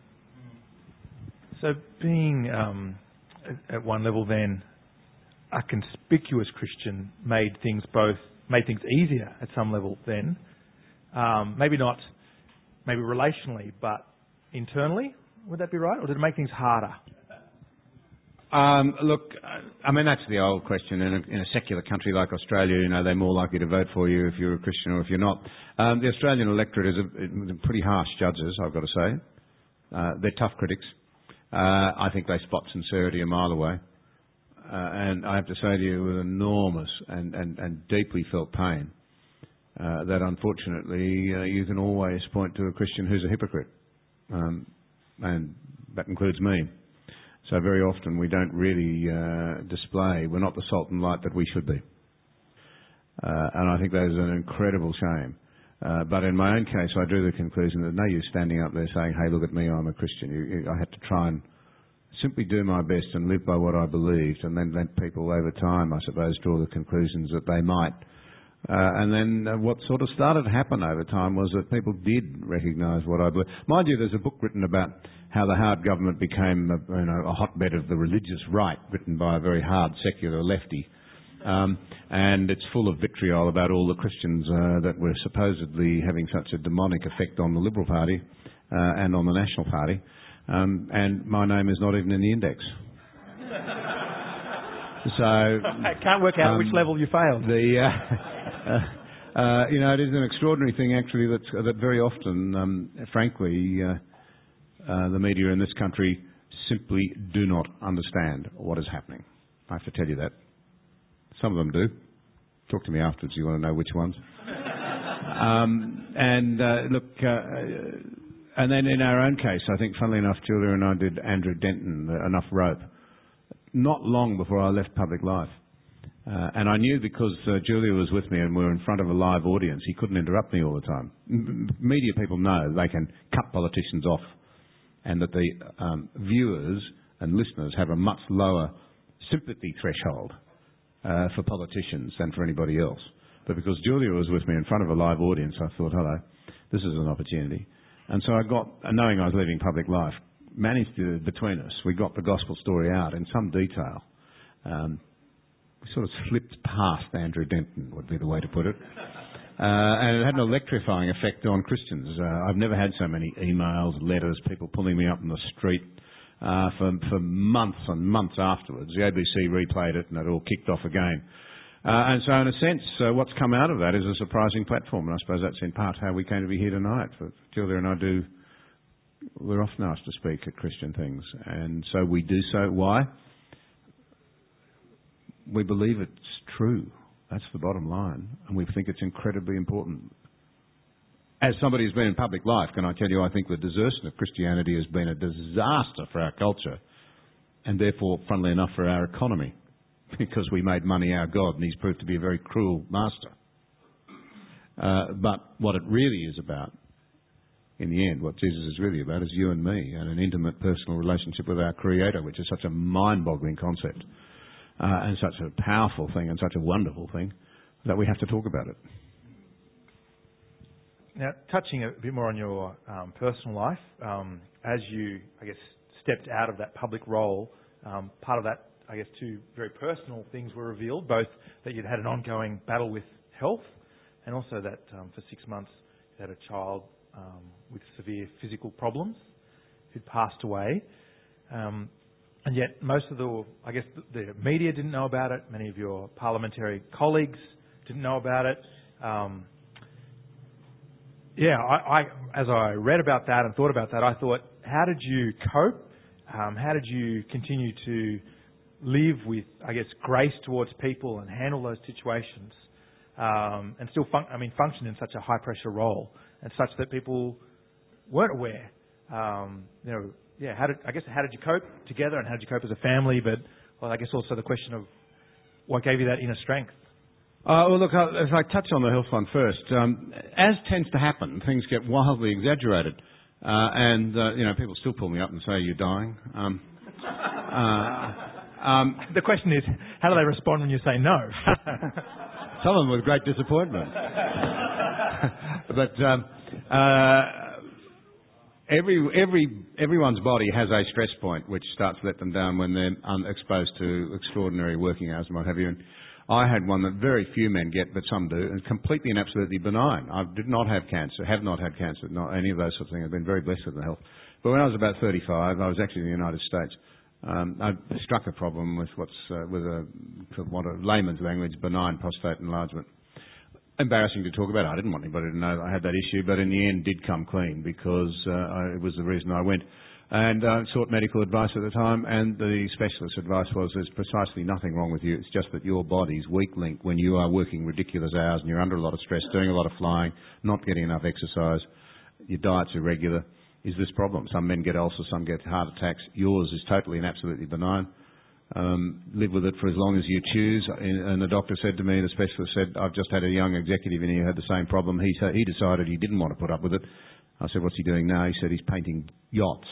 So being um, at one level then a conspicuous Christian made things both made things easier at some level then. Um, maybe not maybe relationally, but internally, would that be right? Or did it make things harder? Um, look, I mean, that's the old question. In a, in a secular country like Australia, you know, they're more likely to vote for you if you're a Christian or if you're not. Um, the Australian electorate is a, a pretty harsh judges, I've got to say. Uh, they're tough critics. Uh, I think they spot sincerity a mile away. Uh, and I have to say to you with enormous and, and, and deeply felt pain uh, that unfortunately uh, you can always point to a Christian who's a hypocrite. Um, and that includes me. So very often we don't really uh, display, we're not the salt and light that we should be. Uh, and I think that is an incredible shame. Uh, but in my own case, I drew the conclusion that no use standing up there saying, hey, look at me, I'm a Christian. You, you, I had to try and simply do my best and live by what I believed, and then let people over time, I suppose, draw the conclusions that they might. Uh, and then uh, what sort of started to happen over time was that people did recognise what I believe. Mind you, there's a book written about how the Howard government became a, you know, a hotbed of the religious right, written by a very hard secular lefty. Um, and it's full of vitriol about all the Christians uh, that were supposedly having such a demonic effect on the Liberal Party uh, and on the National Party. Um, and my name is not even in the index. So I can't work out um, which level you failed. The, uh, uh, uh, you know, it is an extraordinary thing actually that that very often, um, frankly, uh, uh, the media in this country simply do not understand what is happening. I have to tell you that. Some of them do. Talk to me afterwards. You want to know which ones? um, and uh, look. Uh, And then in our own case, I think, funnily enough, Julia and I did Andrew Denton, uh, Enough Rope, not long before I left public life. Uh, and I knew because uh, Julia was with me and we were in front of a live audience, he couldn't interrupt me all the time. M- media people know they can cut politicians off and that the um, viewers and listeners have a much lower sympathy threshold uh, for politicians than for anybody else. But because Julia was with me in front of a live audience, I thought, hello, this is an opportunity. And so I got, knowing I was leaving public life, managed to, between us, we got the gospel story out in some detail. Um, we sort of slipped past Andrew Denton, would be the way to put it. Uh, and it had an electrifying effect on Christians. Uh, I've never had so many emails, letters, people pulling me up in the street uh, for, for months and months afterwards. The A B C replayed it and it all kicked off again. Uh, and so in a sense, uh, what's come out of that is a surprising platform. And I suppose that's in part how we came to be here tonight. But Julia and I do, we're often asked to speak at Christian things. And so we do so. Why? We believe it's true. That's the bottom line. And we think it's incredibly important. As somebody who's been in public life, can I tell you, I think the desertion of Christianity has been a disaster for our culture. And therefore, funnily enough, for our economy. Because we made money our God and he's proved to be a very cruel master. Uh, but what it really is about, in the end, what Jesus is really about is you and me and an intimate personal relationship with our Creator, which is such a mind-boggling concept uh, and such a powerful thing and such a wonderful thing that we have to talk about it. Now, touching a bit more on your um, personal life, um, as you, I guess, stepped out of that public role, um, part of that, I guess, two very personal things were revealed, both that you'd had an ongoing battle with health and also that um, for six months you had a child um, with severe physical problems who'd passed away. Um, and yet most of the, I guess, the media didn't know about it. Many of your parliamentary colleagues didn't know about it. Um, yeah, I, I, as I read about that and thought about that, I thought, how did you cope? Um, how did you continue to live with, I guess, grace towards people and handle those situations, um, and still, fun- I mean, function in such a high-pressure role and such that people weren't aware. Um, you know, yeah. How did I guess how did you cope together, and how did you cope as a family? But well, I guess also the question of what gave you that inner strength. Uh, well, look, if I touch on the health one first, um, as tends to happen, things get wildly exaggerated. Uh, and, uh, you know, people still pull me up and say, you're dying. Um, uh, um, the question is, how do they respond when you say no? Some of them with great disappointment. But um, uh, every, every, everyone's body has a stress point which starts to let them down when they're um, exposed to extraordinary working hours and what have you. And I had one that very few men get, but some do, and completely and absolutely benign. I did not have cancer, have not had cancer, not any of those sorts of things. I've been very blessed with the health. But when I was about thirty-five, I was actually in the United States. Um, I struck a problem with what's, uh, with a, for what a layman's language, benign prostate enlargement. Embarrassing to talk about. I didn't want anybody to know I had that issue, but in the end did come clean because uh, I, it was the reason I went. And I uh, sought medical advice at the time, and the specialist's advice was there's precisely nothing wrong with you. It's just that your body's weak link when you are working ridiculous hours and you're under a lot of stress, doing a lot of flying, not getting enough exercise, your diet's irregular, is this problem. Some men get ulcers, some get heart attacks. Yours is totally and absolutely benign. Um, live with it for as long as you choose. And the doctor said to me, the specialist said, I've just had a young executive in here who had the same problem. He, he decided he didn't want to put up with it. I said, what's he doing now? He said, he's painting yachts.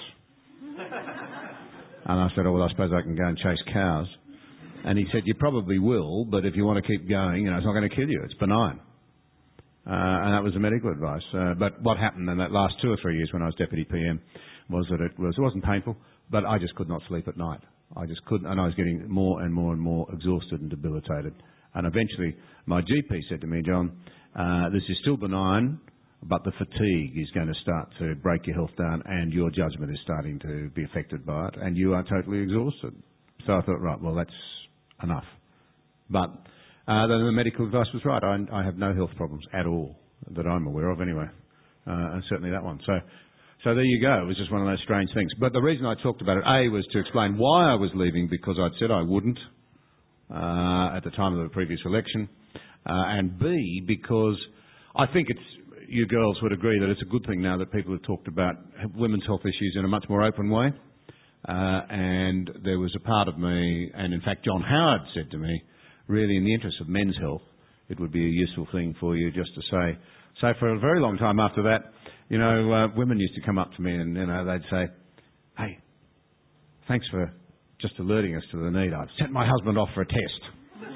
And I said, oh, well, I suppose I can go and chase cows. And he said, you probably will, but if you want to keep going, you know, it's not going to kill you. It's benign. Uh, and that was the medical advice. Uh, but what happened in that last two or three years when I was Deputy P M was that it was, it wasn't painful, but I just could not sleep at night. I just couldn't, and I was getting more and more and more exhausted and debilitated. And eventually my G P said to me, John, uh, this is still benign, but the fatigue is going to start to break your health down and your judgment is starting to be affected by it and you are totally exhausted. So I thought, right, well, that's enough. But uh, the medical advice was right. I, I have no health problems at all that I'm aware of anyway, uh, and certainly that one. So, so there you go. It was just one of those strange things. But the reason I talked about it, A, was to explain why I was leaving because I'd said I wouldn't uh, at the time of the previous election, uh, and B, because I think it's you girls would agree that it's a good thing now that people have talked about women's health issues in a much more open way. Uh, and there was a part of me, and in fact John Howard said to me, really in the interest of men's health, it would be a useful thing for you just to say. So for a very long time after that, you know, uh, women used to come up to me and, you know, they'd say, hey, thanks for just alerting us to the need. I've sent my husband off for a test.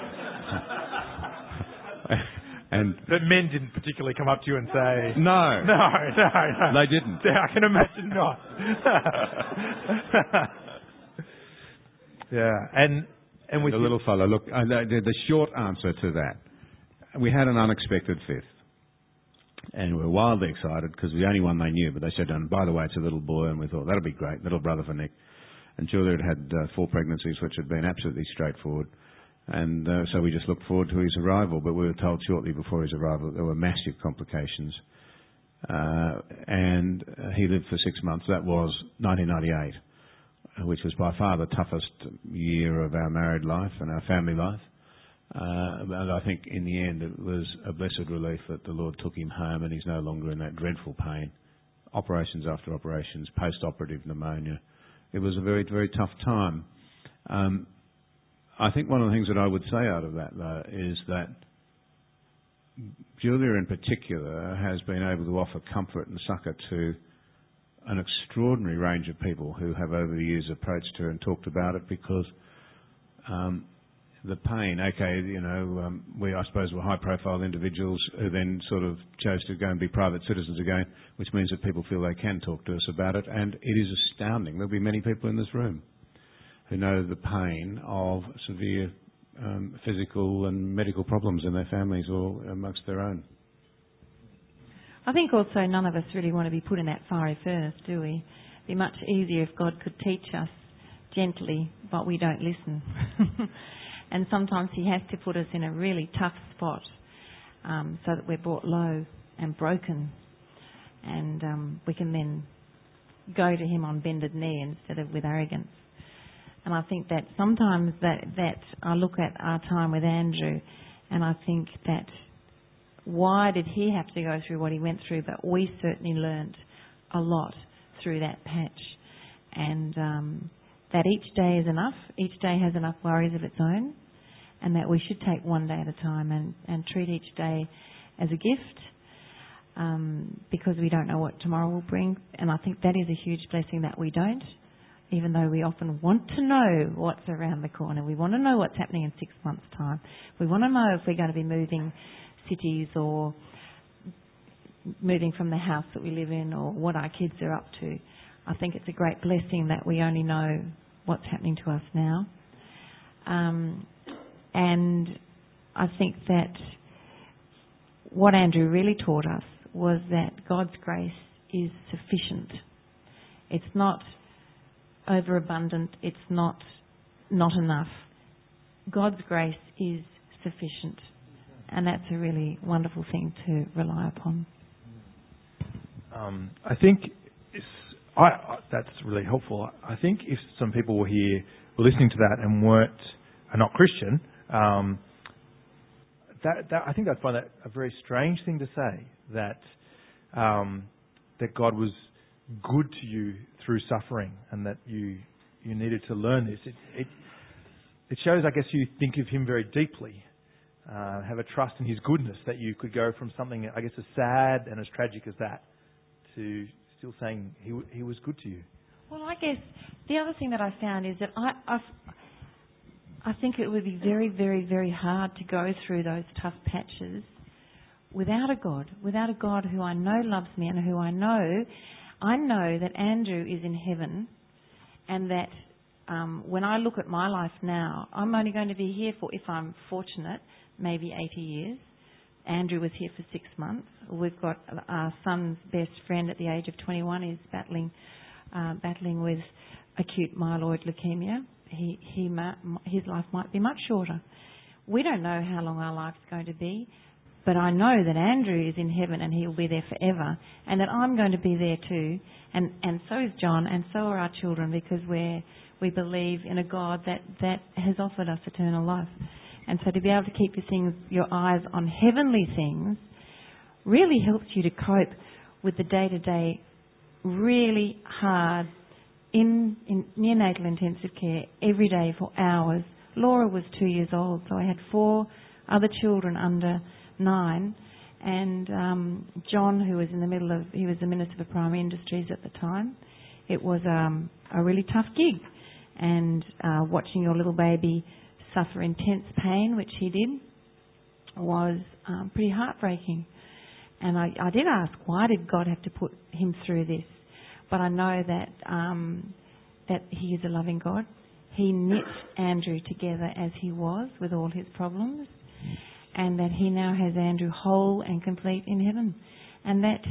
And the men didn't particularly come up to you and say... No. No, no, no. They didn't. Yeah, I can imagine not. yeah, and... and with the little fellow, look, uh, the, the short answer to that, we had an unexpected fifth. And we were wildly excited because the only one they knew, but they said, and by the way, it's a little boy, and we thought, that'll be great, little brother for Nick. And Julia had had uh, four pregnancies, which had been absolutely straightforward. And uh, so we just looked forward to his arrival, but we were told shortly before his arrival that there were massive complications. Uh, and uh, he lived for six months. That was nineteen ninety-eight, which was by far the toughest year of our married life and our family life. Uh, and I think in the end it was a blessed relief that the Lord took him home and he's no longer in that dreadful pain. Operations after operations, post-operative pneumonia. It was a very, very tough time. Um, I think one of the things that I would say out of that, though, is that Julia in particular has been able to offer comfort and succour to an extraordinary range of people who have over the years approached her and talked about it because um, the pain, okay, you know, um, we, I suppose, were high-profile individuals who then sort of chose to go and be private citizens again, which means that people feel they can talk to us about it, and it is astounding. There'll be many people in this room who know the pain of severe um, physical and medical problems in their families or amongst their own. I think also none of us really want to be put in that fiery furnace, do we? It'd be much easier if God could teach us gently, but we don't listen. And sometimes he has to put us in a really tough spot um, so that we're brought low and broken. And um, we can then go to him on bended knee instead of with arrogance. And I think that sometimes that, that I look at our time with Andrew and I think that why did he have to go through what he went through? But we certainly learnt a lot through that patch. And um, that each day is enough. Each day has enough worries of its own. And that we should take one day at a time and, and treat each day as a gift. um, because we don't know what tomorrow will bring. And I think that is a huge blessing that we don't, even though we often want to know what's around the corner. We want to know what's happening in six months' time. We want to know if we're going to be moving cities or moving from the house that we live in or what our kids are up to. I think it's a great blessing that we only know what's happening to us now. Um, and I think that what Andrew really taught us was that God's grace is sufficient. It's not overabundant. It's not not enough. God's grace is sufficient. And that's a really wonderful thing to rely upon. Um, I think it's, I, I, that's really helpful. I think if some people were here, were listening to that and weren't, are not Christian, um, that, that I think they'd find that a very strange thing to say, that um, that God was good to you through suffering and that you you needed to learn this. It it, it shows, I guess, you think of Him very deeply, uh, have a trust in His goodness, that you could go from something, I guess, as sad and as tragic as that to still saying He He was good to you. Well, I guess the other thing that I found is that I I've, I think it would be very, very, very hard to go through those tough patches without a God, without a God who I know loves me and who I know, I know that Andrew is in heaven, and that um, when I look at my life now, I'm only going to be here for, if I'm fortunate, maybe eighty years. Andrew was here for six months. We've got our son's best friend at the age of twenty-one is battling uh, battling with acute myeloid leukemia. He, he his life might be much shorter. We don't know how long our life's going to be, but I know that Andrew is in heaven and he'll be there forever, and that I'm going to be there too, and, and so is John, and so are our children, because we're, we believe in a God that, that has offered us eternal life. And so to be able to keep your things, your eyes on heavenly things really helps you to cope with the day-to-day really hard in, in neonatal intensive care every day for hours. Laura was two years old, so I had four other children under nine, and um, John, who was in the middle of, he was the Minister for Primary Industries at the time. It was um, a really tough gig, and uh, watching your little baby suffer intense pain, which he did, was um, pretty heartbreaking. And I, I did ask, why did God have to put him through this? But I know that um, that He is a loving God. He knit Andrew together as he was with all his problems, and that He now has Andrew whole and complete in heaven. And that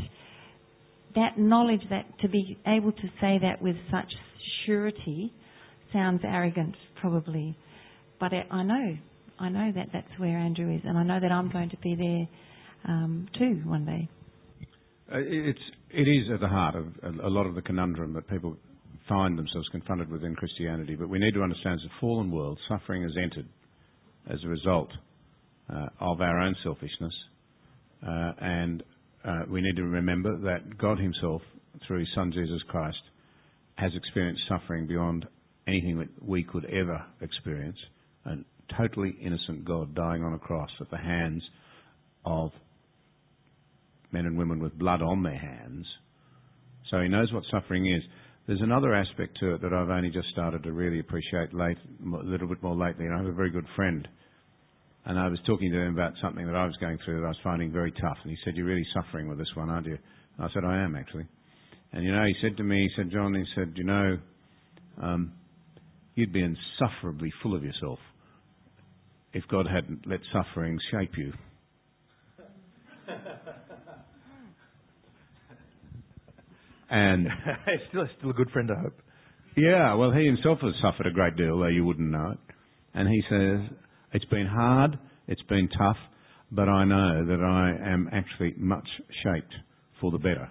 that knowledge, that to be able to say that with such surety, sounds arrogant probably, but I know, I know that that's where Andrew is, and I know that I'm going to be there um, too one day. Uh, it's it is at the heart of a, a lot of the conundrum that people find themselves confronted with in Christianity. But we need to understand, as a fallen world, suffering has entered as a result uh, of our own selfishness, uh, and uh, we need to remember that God Himself, through His Son Jesus Christ, has experienced suffering beyond anything that we could ever experience. A totally innocent God dying on a cross at the hands of men and women with blood on their hands. So He knows what suffering is. There's another aspect to it that I've only just started to really appreciate late, a little bit more lately. And I have a very good friend, and I was talking to him about something that I was going through that I was finding very tough. And he said, "You're really suffering with this one, aren't you?" And I said, "I am, actually." And, you know, he said to me, he said, "John," he said, "you know, um, you'd be insufferably full of yourself if God hadn't let suffering shape you." And it's still, still a good friend, I hope. Yeah, well, he himself has suffered a great deal, though you wouldn't know it. And he says, "It's been hard, it's been tough, but I know that I am actually much shaped for the better."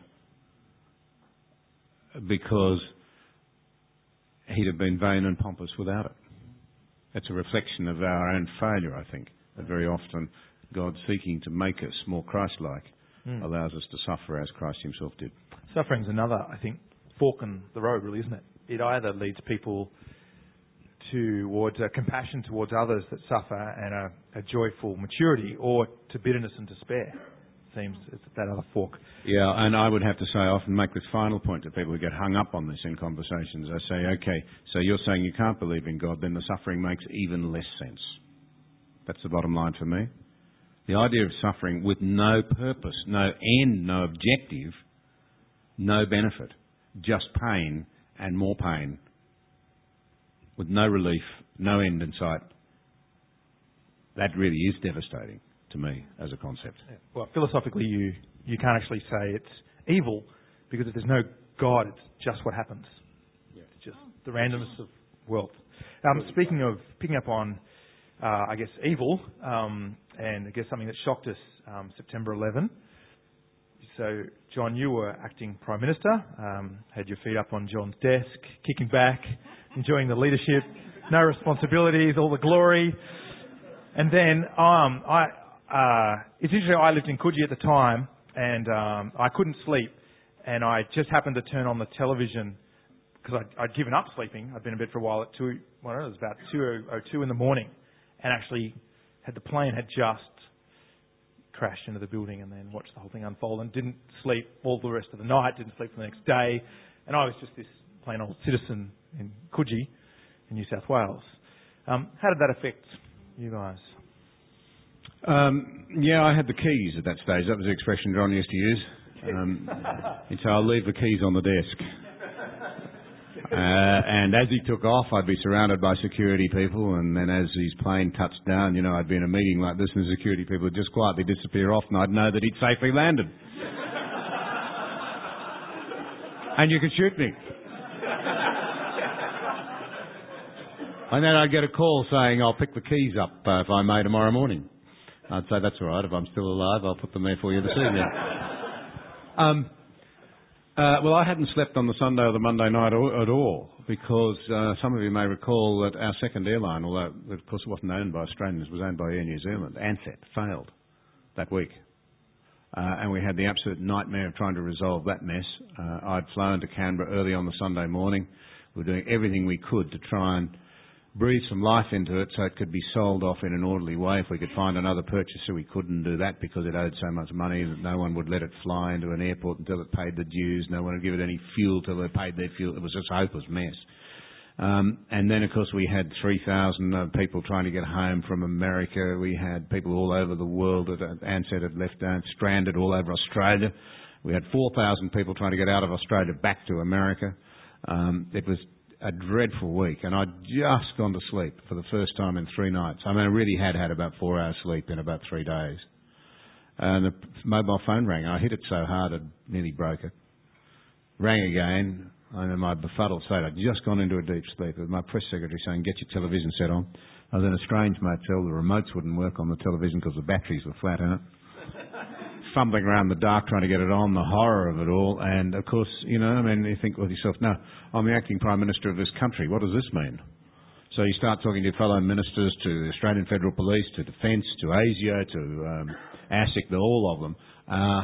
Because he'd have been vain and pompous without it. It's a reflection of our own failure, I think, that very often God, seeking to make us more Christ-like, mm. allows us to suffer as Christ Himself did. Suffering's another, I think, fork in the road, really, isn't it? It either leads people towards a compassion towards others that suffer and a, a joyful maturity, or to bitterness and despair. seems. It's at that other fork. Yeah, and I would have to say, I often make this final point to people who get hung up on this in conversations. I say, okay, so you're saying you can't believe in God, then the suffering makes even less sense. That's the bottom line for me. The idea of suffering with no purpose, no end, no objective, no benefit, just pain and more pain, with no relief, no end in sight, that really is devastating to me as a concept. Yeah. Well, philosophically, you, you can't actually say it's evil, because if there's no God, it's just what happens. Yeah. It's just the randomness of wealth. Um, speaking of picking up on, uh, I guess, evil, um, and I guess something that shocked us, um, September eleventh. So, John, you were acting Prime Minister, um, had your feet up on John's desk, kicking back, enjoying the leadership, no responsibilities, all the glory. And then um, I, uh, it's interesting, I lived in Coogee at the time, and um, I couldn't sleep, and I just happened to turn on the television because I'd, I'd given up sleeping. I'd been in bed for a while at two, well, it was about two oh two in the morning, and actually had the plane had just crashed into the building, and then watched the whole thing unfold, and didn't sleep all the rest of the night, didn't sleep for the next day, and I was just this plain old citizen in Coogee in New South Wales. Um, how did that affect you guys? Um, yeah, I had the keys at that stage. That was the expression John used to use. Um, he'd say, I'll leave the keys on the desk. Uh, and as he took off, I'd be surrounded by security people, and then as his plane touched down, you know, I'd be in a meeting like this, and the security people would just quietly disappear off, and I'd know that he'd safely landed. And you could shoot me. And then I'd get a call saying, I'll pick the keys up uh, if I may tomorrow morning. I'd say, that's all right, if I'm still alive, I'll put them there for you this evening. um, uh, well, I hadn't slept on the Sunday or the Monday night or, at all, because uh, some of you may recall that our second airline, although of course it wasn't owned by Australians, was owned by Air New Zealand, Ansett, failed that week. Uh, and we had the absolute nightmare of trying to resolve that mess. Uh, I'd flown to Canberra early on the Sunday morning. We were doing everything we could to try and breathe some life into it so it could be sold off in an orderly way. If we could find another purchaser, we couldn't do that because it owed so much money that no one would let it fly into an airport until it paid the dues. No one would give it any fuel till they paid their fuel. It was just a hopeless mess. Um, and then, of course, we had three thousand uh, people trying to get home from America. We had people all over the world that Ansett had left down, stranded all over Australia. We had four thousand people trying to get out of Australia back to America. Um, it was a dreadful week, and I'd just gone to sleep for the first time in three nights. I mean, I really had had about four hours sleep in about three days. And the mobile phone rang. I hit it so hard it nearly broke it. Rang again. I'm in my befuddled state. I'd just gone into a deep sleep. With my press secretary saying, get your television set on. I was in a strange motel. The remotes wouldn't work on the television because the batteries were flat in it. Fumbling around the dark trying to get it on, the horror of it all. And, of course, you know, I mean, you think with yourself, no, I'm the acting Prime Minister of this country. What does this mean? So you start talking to your fellow ministers, to the Australian Federal Police, to Defence, to ASIO, to um, ASIC, all of them. Uh,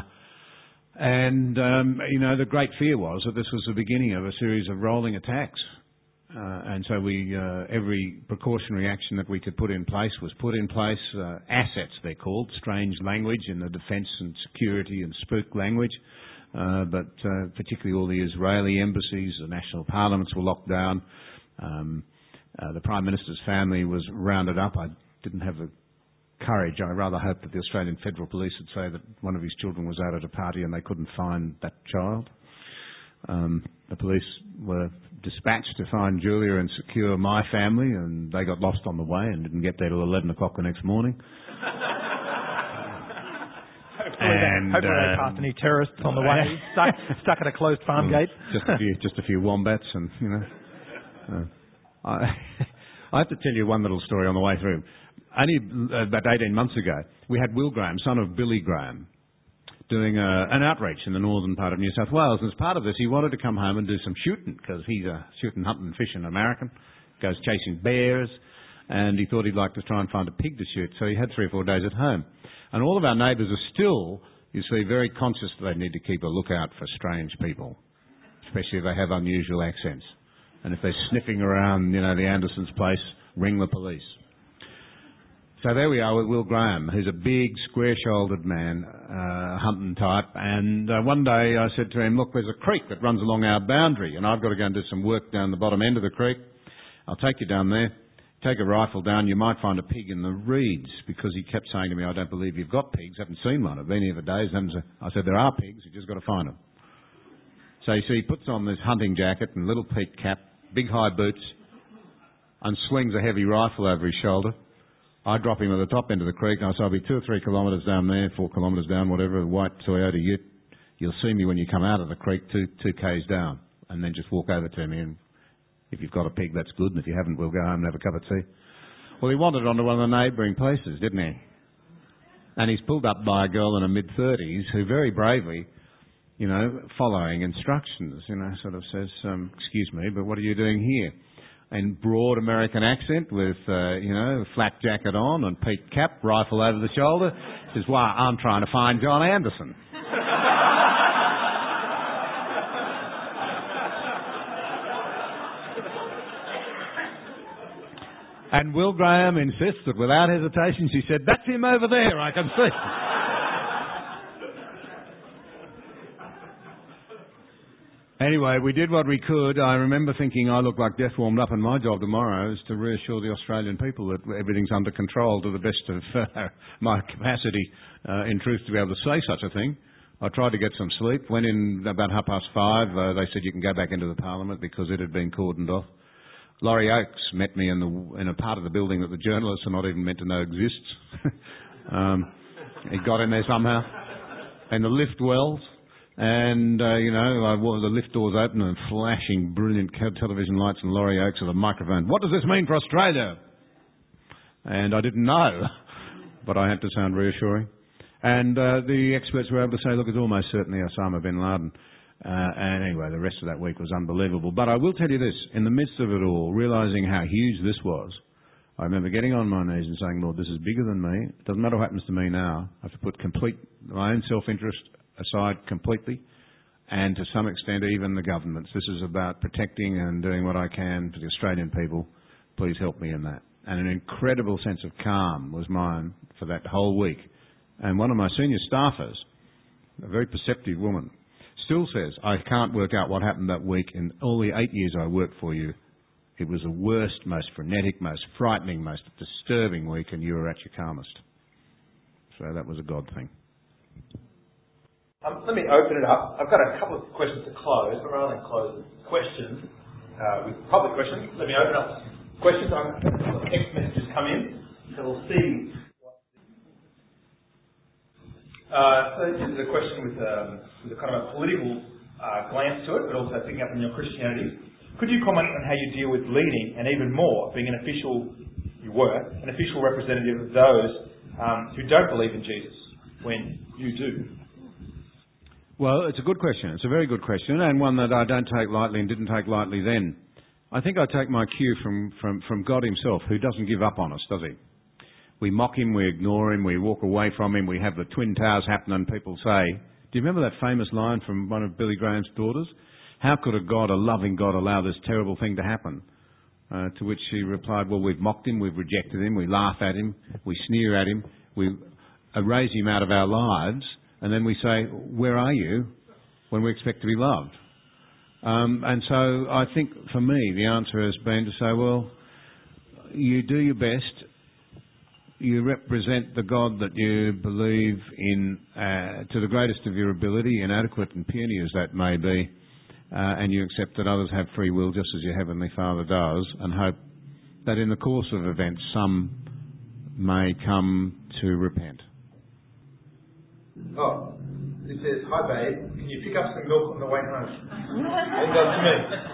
and, um, you know, the great fear was that this was the beginning of a series of rolling attacks. Uh, and so we, uh, every precautionary action that we could put in place was put in place. Uh, assets, they're called, strange language in the defence and security and spook language. Uh, but uh, particularly all the Israeli embassies, the national parliaments were locked down. Um, uh, the Prime Minister's family was rounded up. I didn't have the courage. I rather hoped that the Australian Federal Police would say that one of his children was out at a party and they couldn't find that child. Um, the police were dispatched to find Julia and secure my family, and they got lost on the way and didn't get there till eleven o'clock the next morning. Hopefully, and, hopefully uh, they passed any terrorists on the way, stuck, stuck at a closed farm gate. Just a few, just a few wombats, and you know. Uh, I, I have to tell you one little story on the way through. Only uh, about eighteen months ago, we had Will Graham, son of Billy Graham, doing a, an outreach in the northern part of New South Wales. And as part of this, he wanted to come home and do some shooting, because he's a shooting, hunting, fishing American, goes chasing bears, and he thought he'd like to try and find a pig to shoot. So he had three or four days at home. And all of our neighbours are still, you see, very conscious that they need to keep a lookout for strange people, especially if they have unusual accents. And if they're sniffing around, you know, the Andersons' place, ring the police. So there we are with Will Graham, who's a big, square-shouldered man, uh, hunting type. And uh, one day I said to him, look, there's a creek that runs along our boundary, and I've got to go and do some work down the bottom end of the creek. I'll take you down there. Take a rifle down, you might find a pig in the reeds, because he kept saying to me, I don't believe you've got pigs, haven't seen one, I've been here for days. And I said, there are pigs, you've just got to find them. So you see, he puts on this hunting jacket and little peak cap, big high boots, and slings a heavy rifle over his shoulder. I drop him at the top end of the creek, and I say, I'll be two or three kilometres down there, four kilometres down, whatever, a white Toyota Ute. You'll see me when you come out of the creek, two, two k's down, and then just walk over to me, and if you've got a pig, that's good, and if you haven't, we'll go home and have a cup of tea. Well, he wandered onto one of the neighbouring places, didn't he? And he's pulled up by a girl in her mid-thirties who very bravely, you know, following instructions, you know, sort of says, um, excuse me, but what are you doing here? In broad American accent with, uh, you know, flak jacket on and peaked cap, rifle over the shoulder. Says, why, I'm trying to find John Anderson. And Will Graham insisted, without hesitation, she said, that's him over there, I can see. Anyway, we did what we could. I remember thinking I look like death warmed up, and my job tomorrow is to reassure the Australian people that everything's under control to the best of uh, my capacity, uh, in truth, to be able to say such a thing. I tried to get some sleep. Went in about half past five. Uh, they said you can go back into the Parliament because it had been cordoned off. Laurie Oakes met me in, the, in a part of the building that the journalists are not even meant to know exists. um, he got in there somehow. And the lift wells. And, uh, you know, I, the lift doors open and flashing brilliant television lights, and Laurie Oakes with a microphone. What does this mean for Australia? And I didn't know, but I had to sound reassuring. And uh, the experts were able to say, look, it's almost certainly Osama bin Laden. Uh, and anyway, the rest of that week was unbelievable. But I will tell you this, in the midst of it all, realising how huge this was, I remember getting on my knees and saying, Lord, this is bigger than me. It doesn't matter what happens to me now. I have to put complete my own self-interest aside completely, and to some extent even the government's. This is about protecting and doing what I can for the Australian people. Please help me in that. And an incredible sense of calm was mine for that whole week. And one of my senior staffers, a very perceptive woman, still says, I can't work out what happened that week. In all the eight years I worked for you, it was the worst, most frenetic, most frightening, most disturbing week, and you were at your calmest. So that was a God thing. Um, let me open it up. I've got a couple of questions to close, but rather than close with questions, uh, with public questions, let me open up questions. I'm going to have text messages come in, so we'll see. Uh, so this is a question with, um, with a kind of a political uh, glance to it, but also picking up on your Christianity. Could you comment on how you deal with leading, and even more, being an official, you were, an official representative of those um, who don't believe in Jesus, when you do? Well, it's a good question. It's a very good question, and one that I don't take lightly and didn't take lightly then. I think I take my cue from, from, from God himself, who doesn't give up on us, does he? We mock him, we ignore him, we walk away from him, we have the Twin Towers happen, and people say, do you remember that famous line from one of Billy Graham's daughters? How could a God, a loving God, allow this terrible thing to happen? Uh, to which she replied, well, we've mocked him, we've rejected him, we laugh at him, we sneer at him, we erase him out of our lives, and then we say, where are you, when we expect to be loved? Um, and so I think for me the answer has been to say, well, you do your best, you represent the God that you believe in uh, to the greatest of your ability, inadequate and puny as that may be, uh, and you accept that others have free will just as your Heavenly Father does, and hope that in the course of events some may come to repent. Oh, it says, hi babe, can you pick up some milk on the way home? It does to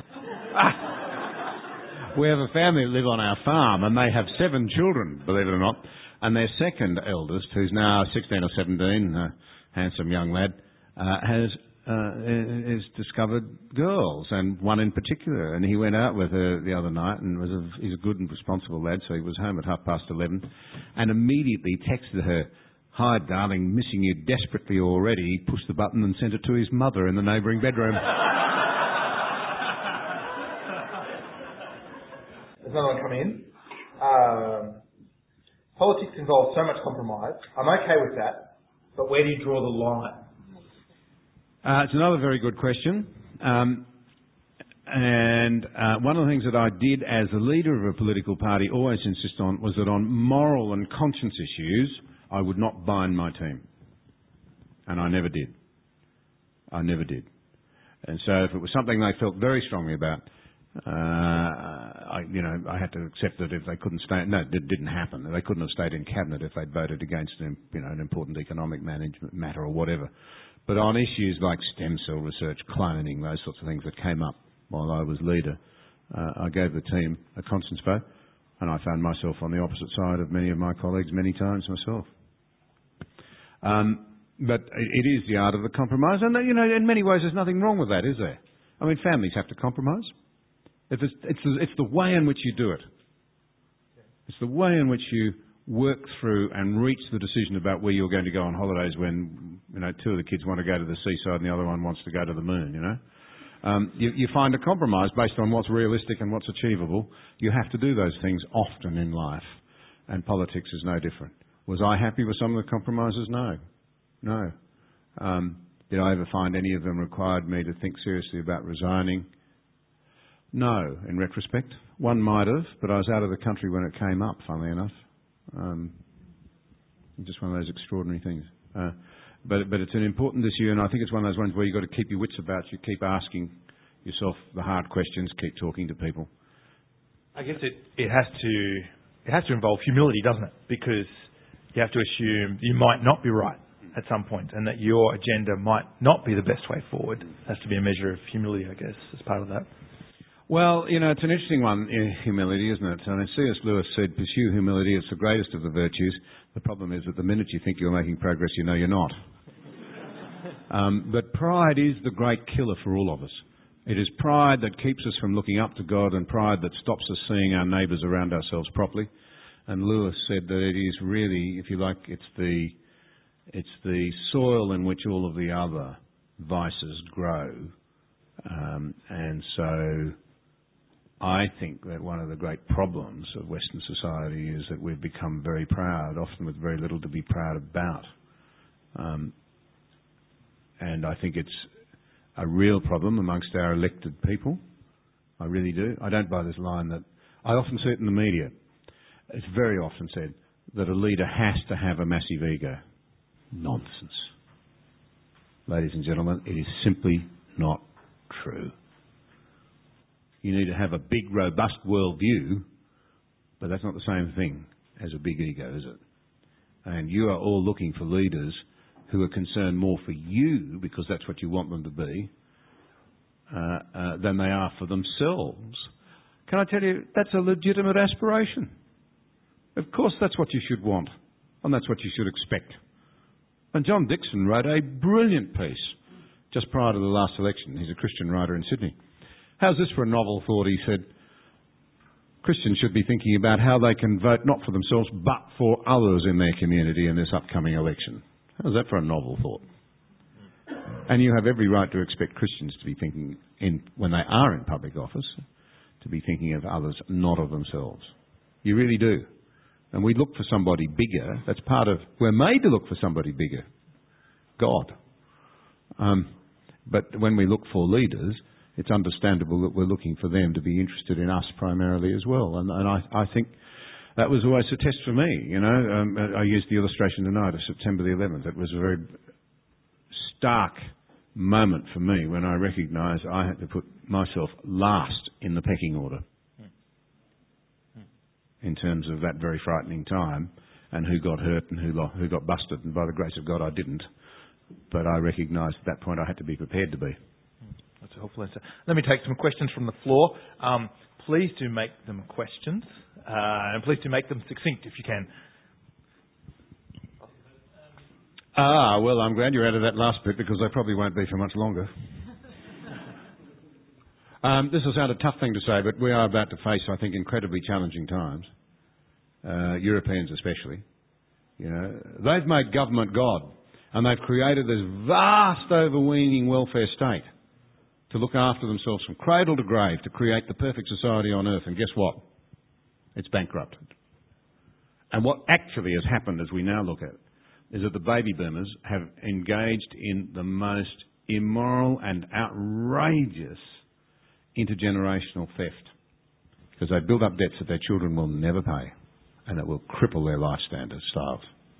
me. We have a family that live on our farm, and they have seven children, believe it or not, and their second eldest, who's now sixteen or seventeen, a handsome young lad, uh, has uh, is discovered girls, and one in particular, and he went out with her the other night, and was a, he's a good and responsible lad, so he was home at half past eleven, and immediately texted her, hi, darling, missing you desperately already. He pushed the button and sent it to his mother in the neighbouring bedroom. There's another one come in. Um, Politics involves so much compromise. I'm okay with that, but where do you draw the line? Uh, it's another very good question. Um, and uh, one of the things that I did as a leader of a political party always insist on was that on moral and conscience issues, I would not bind my team. And I never did. I never did. And so if it was something they felt very strongly about, uh, I, you know, I had to accept that if they couldn't stay, no, it didn't happen. They couldn't have stayed in cabinet if they'd voted against an, you know, an important economic management matter or whatever. But on issues like stem cell research, cloning, those sorts of things that came up while I was leader, uh, I gave the team a conscience vote, and I found myself on the opposite side of many of my colleagues many times myself. Um, But it is the art of the compromise. And, you know, in many ways there's nothing wrong with that, is there? I mean, families have to compromise. It's, it's, it's the way in which you do it. It's the way in which you work through and reach the decision about where you're going to go on holidays when, you know, two of the kids want to go to the seaside and the other one wants to go to the moon, you know. Um, you, you find a compromise based on what's realistic and what's achievable. You have to do those things often in life. And politics is no different. Was I happy with some of the compromises? No. No. Um, did I ever find any of them required me to think seriously about resigning? No, in retrospect. One might have, but I was out of the country when it came up, funnily enough. Um, just one of those extraordinary things. Uh, but, but it's an important issue, and I think it's one of those ones where you've got to keep your wits about you, keep asking yourself the hard questions, keep talking to people. I guess it, it has to it has to involve humility, doesn't it? Because you have to assume you might not be right at some point, and that your agenda might not be the best way forward. It has to be a measure of humility, I guess, as part of that. Well, you know, it's an interesting one, humility, isn't it? And C S Lewis said, pursue humility, it's the greatest of the virtues. The problem is that the minute you think you're making progress, you know you're not. um, but pride is the great killer for all of us. It is pride that keeps us from looking up to God, and pride that stops us seeing our neighbours around ourselves properly. And Lewis said that it is really, if you like, it's the It's the soil in which all of the other vices grow. Um, and so I think that one of the great problems of Western society is that we've become very proud, often with very little to be proud about. Um, and I think it's a real problem amongst our elected people. I really do. I don't buy this line that... I often see it in the media. It's very often said that a leader has to have a massive ego. Nonsense. Ladies and gentlemen, it is simply not true. You need to have a big, robust worldview, but that's not the same thing as a big ego, is it? And you are all looking for leaders who are concerned more for you, because that's what you want them to be, uh, uh, than they are for themselves. Can I tell you, that's a legitimate aspiration. Of course that's what you should want, and that's what you should expect. And John Dixon wrote a brilliant piece just prior to the last election. He's a Christian writer in Sydney. How's this for a novel thought? He said, Christians should be thinking about how they can vote not for themselves but for others in their community in this upcoming election. How's that for a novel thought? And you have every right to expect Christians to be thinking, in, when they are in public office, to be thinking of others, not of themselves. You really do. And we look for somebody bigger. That's part of... We're made to look for somebody bigger. God. Um, but when we look for leaders, it's understandable that we're looking for them to be interested in us primarily as well. And, and I, I think that was always a test for me. You know, um, I used the illustration tonight of September the eleventh. It was a very stark moment for me when I recognised I had to put myself last in the pecking order. In terms of that very frightening time, and who got hurt and who, who got busted. And by the grace of God, I didn't. But I recognised at that point I had to be prepared to be. That's a helpful answer. Let me take some questions from the floor. Um, please do make them questions, uh, and please do make them succinct if you can. Ah, well, I'm glad you're out of that last bit, because they probably won't be for much longer. Um, this will sound a tough thing to say, but we are about to face, I think, incredibly challenging times. Uh, Europeans especially. You know, they've made government God, and they've created this vast, overweening welfare state to look after themselves from cradle to grave, to create the perfect society on earth. And guess what? It's bankrupted. And what actually has happened, as we now look at it, is that the baby boomers have engaged in the most immoral and outrageous intergenerational theft, because they build up debts that their children will never pay, and it will cripple their life standards, styles.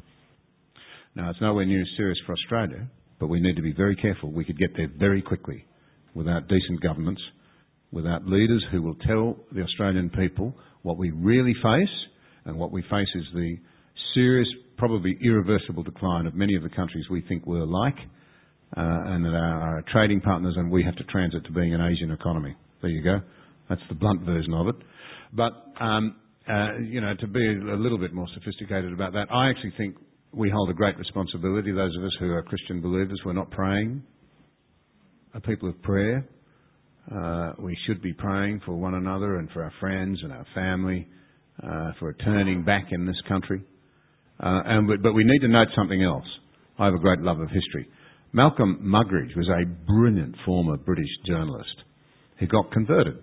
Now, it's nowhere near as serious for Australia, but we need to be very careful. We could get there very quickly without decent governments, without leaders who will tell the Australian people what we really face, and what we face is the serious, probably irreversible decline of many of the countries we think we're like, uh, and that are our trading partners, and we have to transit to being an Asian economy. There you go. That's the blunt version of it. But, um, uh, you know, to be a little bit more sophisticated about that, I actually think we hold a great responsibility, those of us who are Christian believers. We're not praying, are people of prayer. Uh, we should be praying for one another and for our friends and our family, uh, for a turning back in this country. Uh, and but we need to note something else. I have a great love of history. Malcolm Muggeridge was a brilliant former British journalist who got converted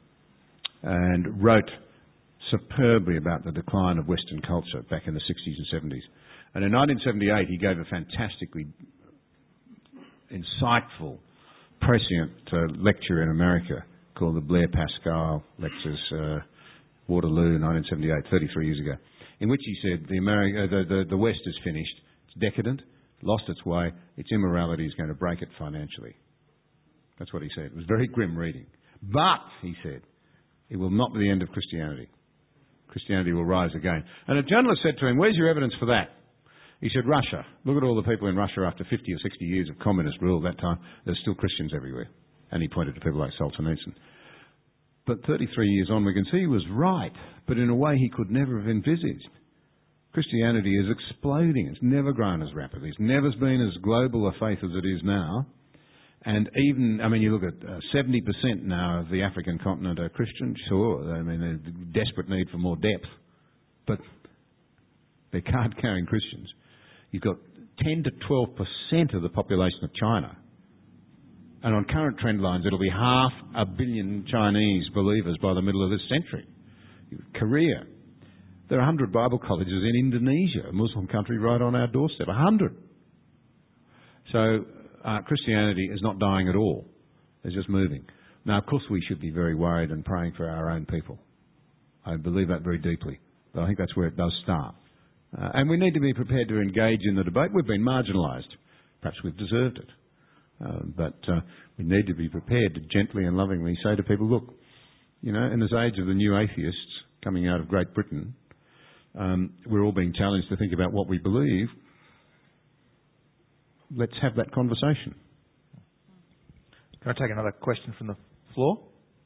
and wrote superbly about the decline of Western culture back in the sixties and seventies. And in nineteen seventy-eight, he gave a fantastically insightful, prescient uh, lecture in America called the Blair Pascal Lectures, uh, Waterloo, nineteen seventy-eight, thirty-three years ago, in which he said the, America, uh, the, the, the West is finished, it's decadent, lost its way, its immorality is going to break it financially. That's what he said. It was very grim reading. But, he said, it will not be the end of Christianity. Christianity will rise again. And a journalist said to him, where's your evidence for that? He said, Russia. Look at all the people in Russia after fifty or sixty years of communist rule at that time. There's still Christians everywhere. And he pointed to people like Solzhenitsyn. But thirty-three years on, we can see he was right, but in a way he could never have envisaged. Christianity is exploding. It's never grown as rapidly. It's never been as global a faith as it is now. And even, I mean, you look at uh, seventy percent now of the African continent are Christian. Sure, I mean, there's a desperate need for more depth. But they're card-carrying Christians. You've got ten to twelve percent of the population of China. And on current trend lines, it'll be half a billion Chinese believers by the middle of this century. Korea. There are one hundred Bible colleges in Indonesia, a Muslim country right on our doorstep. one hundred. So uh, Christianity is not dying at all. It's just moving. Now, of course, we should be very worried and praying for our own people. I believe that very deeply. But I think that's where it does start. Uh, and we need to be prepared to engage in the debate. We've been marginalised. Perhaps we've deserved it. Uh, but uh, we need to be prepared to gently and lovingly say to people, look, you know, in this age of the new atheists coming out of Great Britain, um, we're all being challenged to think about what we believe. Let's have that conversation. Can I take another question from the floor?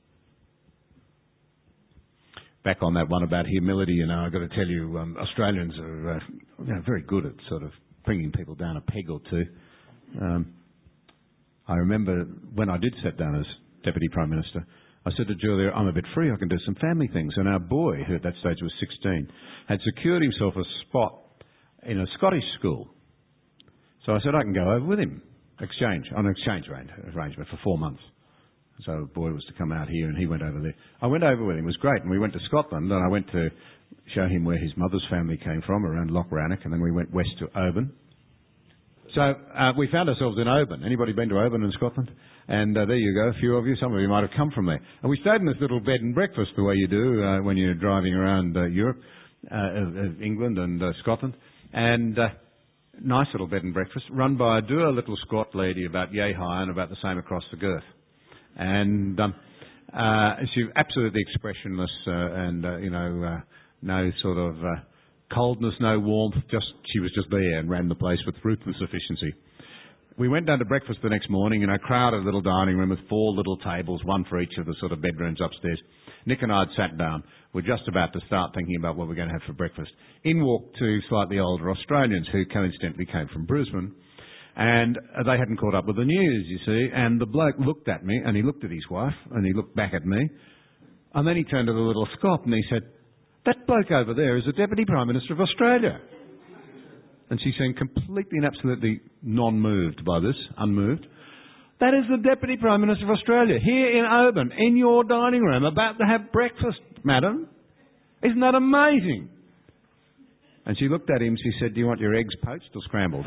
Back on that one about humility, you know, I've got to tell you, um, Australians are uh, you know, very good at sort of bringing people down a peg or two. Um, I remember when I did step down as Deputy Prime Minister, I said to Julia, I'm a bit free, I can do some family things. And our boy, who at that stage was sixteen, had secured himself a spot in a Scottish school. So I said I can go over with him, exchange, on an exchange arrangement for four months. So the boy was to come out here and he went over there. I went over with him, it was great, and we went to Scotland and I went to show him where his mother's family came from, around Loch Rannoch, and then we went west to Oban. So uh, we found ourselves in Oban. Anybody been to Oban in Scotland? And uh, there you go, a few of you, some of you might have come from there. And we stayed in this little bed and breakfast the way you do uh, when you're driving around uh, Europe, uh, uh, England and uh, Scotland. And uh, nice little bed and breakfast, run by a dour little squat lady about yay high and about the same across the girth. And um, uh, she was absolutely expressionless uh, and, uh, you know, uh, no sort of uh, coldness, no warmth, just she was just there and ran the place with ruthless efficiency. We went down to breakfast the next morning in a crowded little dining room with four little tables, one for each of the sort of bedrooms upstairs. Nick and I had sat down. We're just about to start thinking about what we're going to have for breakfast. In walked two slightly older Australians who coincidentally came from Brisbane. And they hadn't caught up with the news, you see. And the bloke looked at me, and he looked at his wife, and he looked back at me. And then he turned to the little Scot, and he said, that bloke over there is the Deputy Prime Minister of Australia. And she seemed completely and absolutely non-moved by this, unmoved. That is the Deputy Prime Minister of Australia, here in Oban, in your dining room, about to have breakfast, madam. Isn't that amazing? And she looked at him, she said, "Do you want your eggs poached or scrambled?"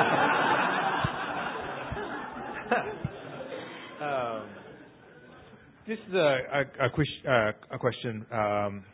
um, this is a, a, a, ques- uh, a question. Um,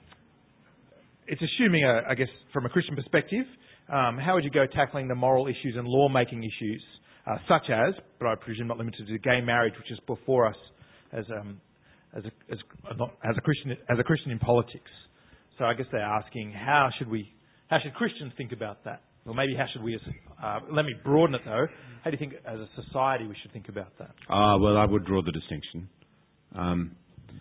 it's assuming, a, I guess, from a Christian perspective, um, how would you go tackling the moral issues and law-making issues, uh, such as, but I presume not limited to, gay marriage, which is before us as um, as a, as, not, as a Christian as a Christian in politics. So I guess they're asking, how should we, how should Christians think about that? Or maybe how should we, as, uh, let me broaden it though, how do you think as a society we should think about that? Ah, well, I would draw the distinction. Um,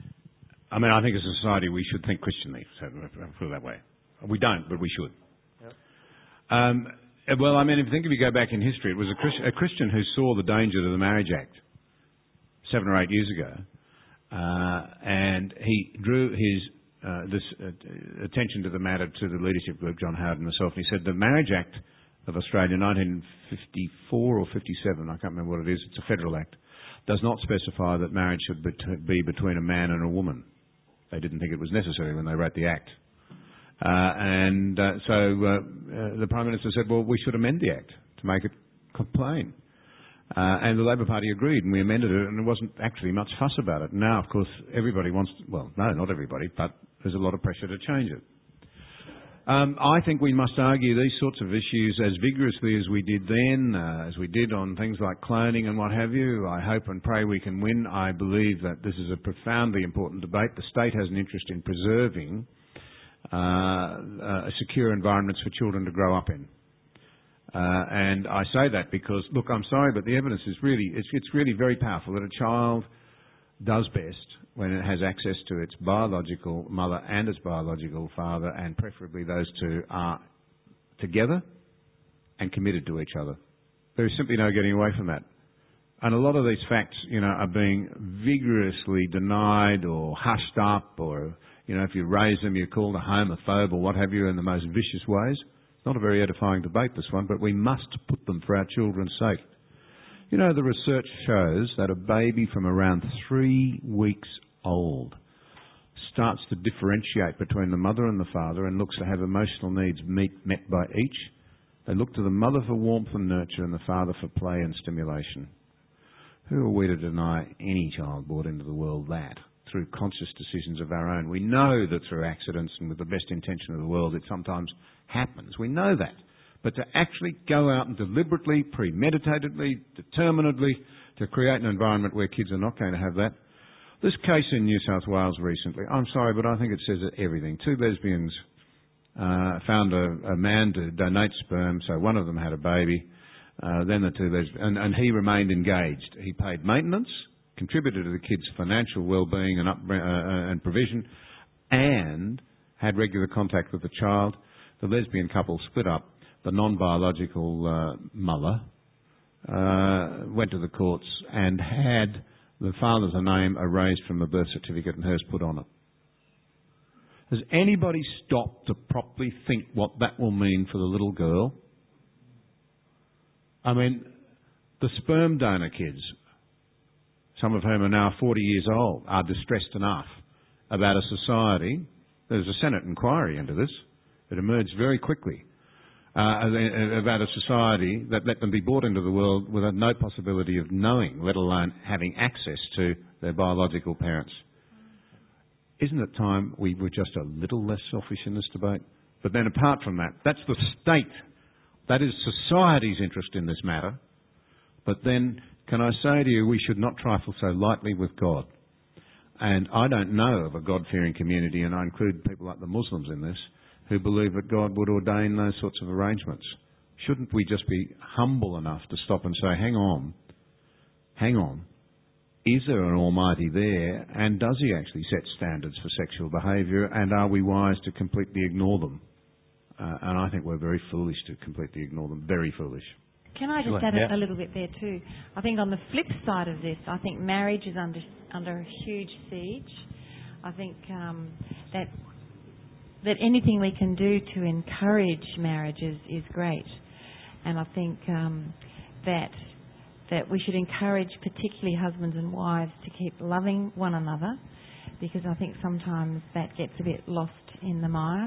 I mean, I think as a society we should think Christianly, so I'll put it that way. We don't, but we should. Yep. Um, well, I mean, if you think if you go back in history, it was a, Christ, a Christian who saw the danger to the Marriage Act seven or eight years ago, uh, and he drew his uh, this uh, attention to the matter to the leadership group, John Howard and myself, and he said the Marriage Act of Australia, nineteen fifty-four or fifty-seven, I can't remember what it is, it's a federal act, does not specify that marriage should be between a man and a woman. They didn't think it was necessary when they wrote the Act. Uh, and uh, so uh, uh, the Prime Minister said, well, we should amend the Act to make it plain. Uh, and the Labor Party agreed, and we amended it, and there wasn't actually much fuss about it. Now, of course, everybody wants to, well, no, not everybody, but there's a lot of pressure to change it. Um, I think we must argue these sorts of issues as vigorously as we did then, uh, as we did on things like cloning and what have you. I hope and pray we can win. I believe that this is a profoundly important debate. The state has an interest in preserving uh, uh, secure environments for children to grow up in. Uh, and I say that because, look, I'm sorry, but the evidence is really, it's, it's really very powerful that a child does best when it has access to its biological mother and its biological father, and preferably those two are together and committed to each other. There is simply no getting away from that. And a lot of these facts, you know, are being vigorously denied or hushed up, or, you know, if you raise them, you're called a homophobe or what have you in the most vicious ways. It's not a very edifying debate, this one, but we must put them for our children's sake. You know, the research shows that a baby from around three weeks old starts to differentiate between the mother and the father and looks to have emotional needs meet, met by each. They look to the mother for warmth and nurture and the father for play and stimulation. Who are we to deny any child brought into the world that through conscious decisions of our own? We know that through accidents and with the best intention of the world it sometimes happens. We know that. But to actually go out and deliberately, premeditatedly, determinedly to create an environment where kids are not going to have that. This case in New South Wales recently, I'm sorry, but I think it says everything. Two lesbians uh, found a, a man to donate sperm, so one of them had a baby. Uh, then the two lesbians, and, and he remained engaged. He paid maintenance, contributed to the kids' financial well-being and, up, uh, and provision, and had regular contact with the child. The lesbian couple split up. The non-biological uh, mother uh, went to the courts and had the father's name erased from the birth certificate and hers put on it. Has anybody stopped to properly think what that will mean for the little girl? I mean, the sperm donor kids, some of whom are now forty years old, are distressed enough about a society. There was a Senate inquiry into this. It emerged very quickly. Uh, about a society that let them be brought into the world with no possibility of knowing, let alone having access to their biological parents. Isn't it time we were just a little less selfish in this debate? But then apart from that, that's the state. That is society's interest in this matter. But then, can I say to you, we should not trifle so lightly with God. And I don't know of a God-fearing community, and I include people like the Muslims in this, who believe that God would ordain those sorts of arrangements. Shouldn't we just be humble enough to stop and say, hang on, hang on, is there an Almighty there, and does he actually set standards for sexual behaviour, and are we wise to completely ignore them? Uh, and I think we're very foolish to completely ignore them, very foolish. Can I just Sure. add yeah. a, a little bit there too? I think on the flip side of this, I think marriage is under under a huge siege. I think um, that that anything we can do to encourage marriages is great. And I think um, that that we should encourage particularly husbands and wives to keep loving one another, because I think sometimes that gets a bit lost in the mire.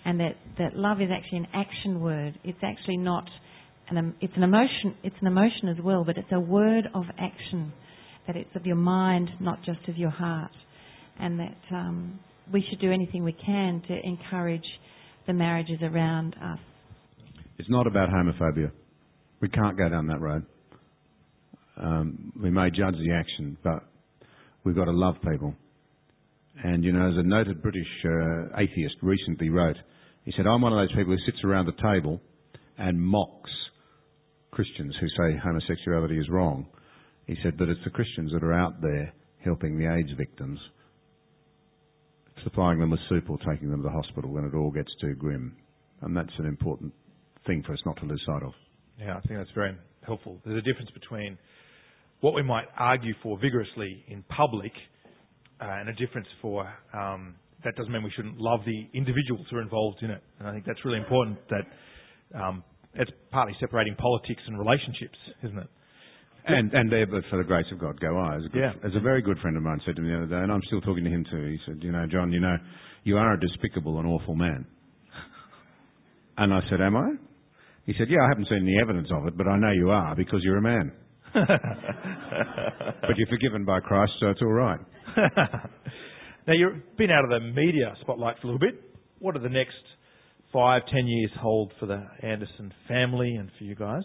and that, that love is actually an action word. It's actually not an, it's an emotion, it's an emotion as well, but it's a word of action, that it's of your mind, not just of your heart, and that um, we should do anything we can to encourage the marriages around us. It's not about homophobia. We can't go down that road. Um, we may judge the action, but we've got to love people. And, you know, as a noted British uh, atheist recently wrote, he said, I'm one of those people who sits around the table and mocks Christians who say homosexuality is wrong. He said, but it's the Christians that are out there helping the AIDS victims, supplying them with soup or taking them to the hospital when it all gets too grim. And that's an important thing for us not to lose sight of. Yeah, I think that's very helpful. There's a difference between what we might argue for vigorously in public uh, and a difference for, um, that doesn't mean we shouldn't love the individuals who are involved in it. And I think that's really important, that um, it's partly separating politics and relationships, isn't it? And, and there, but for the grace of God, go I. As a, good, yeah. as a very good friend of mine said to me the other day, and I'm still talking to him too, he said, you know, John, you know, you are a despicable and awful man. And I said, am I? He said, yeah, I haven't seen any evidence of it, but I know you are because you're a man. But you're forgiven by Christ, so it's all right. Now, you've been out of the media spotlight for a little bit. What do the next five, ten years hold for the Anderson family and for you guys?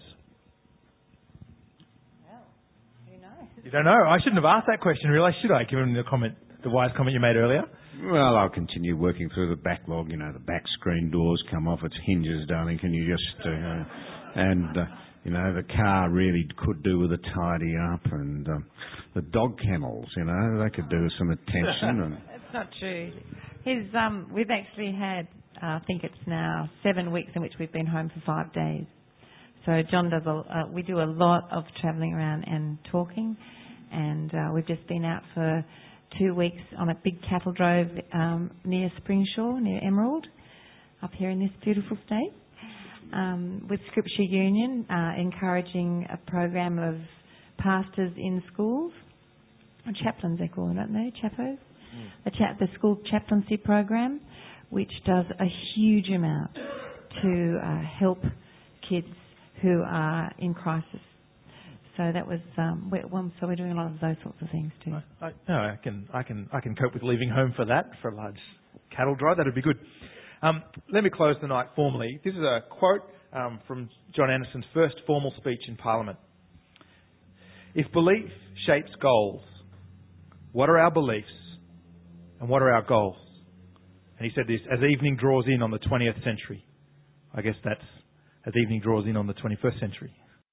Well, who knows? You don't know? I shouldn't have asked that question, really, should I, given the comment, the wise comment you made earlier? Well, I'll continue working through the backlog. You know, the back screen doors come off its hinges, darling. Can you just... Uh, and, uh, you know, the car really could do with a tidy up. And um, the dog kennels, you know, they could do with some attention. And That's not true. His, um, we've actually had, uh, I think it's now seven weeks in which we've been home for five days. So John does a... Uh, we do a lot of travelling around and talking. And uh, we've just been out for... two weeks on a big cattle drove um, near Springshaw, near Emerald, up here in this beautiful state, um, with Scripture Union, uh, encouraging a program of pastors in schools, or chaplains they call them, don't they, chappos? Mm. The, cha- the school chaplaincy program, which does a huge amount to uh, help kids who are in crisis. So that was, um, we're, well, so we're doing a lot of those sorts of things too. I, I, no, I can, I can, I can cope with leaving home for that, for a large cattle drive. That'd be good. Um, let me close the night formally. This is a quote um, from John Anderson's first formal speech in Parliament. If belief shapes goals, what are our beliefs and what are our goals? And he said this, as evening draws in on the twentieth century. I guess that's as evening draws in on the twenty-first century.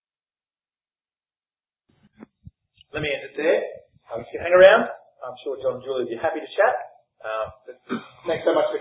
Let me end it there. Um, if you hang around, I'm sure John and Julie will be happy to chat. Uh, but thanks so much.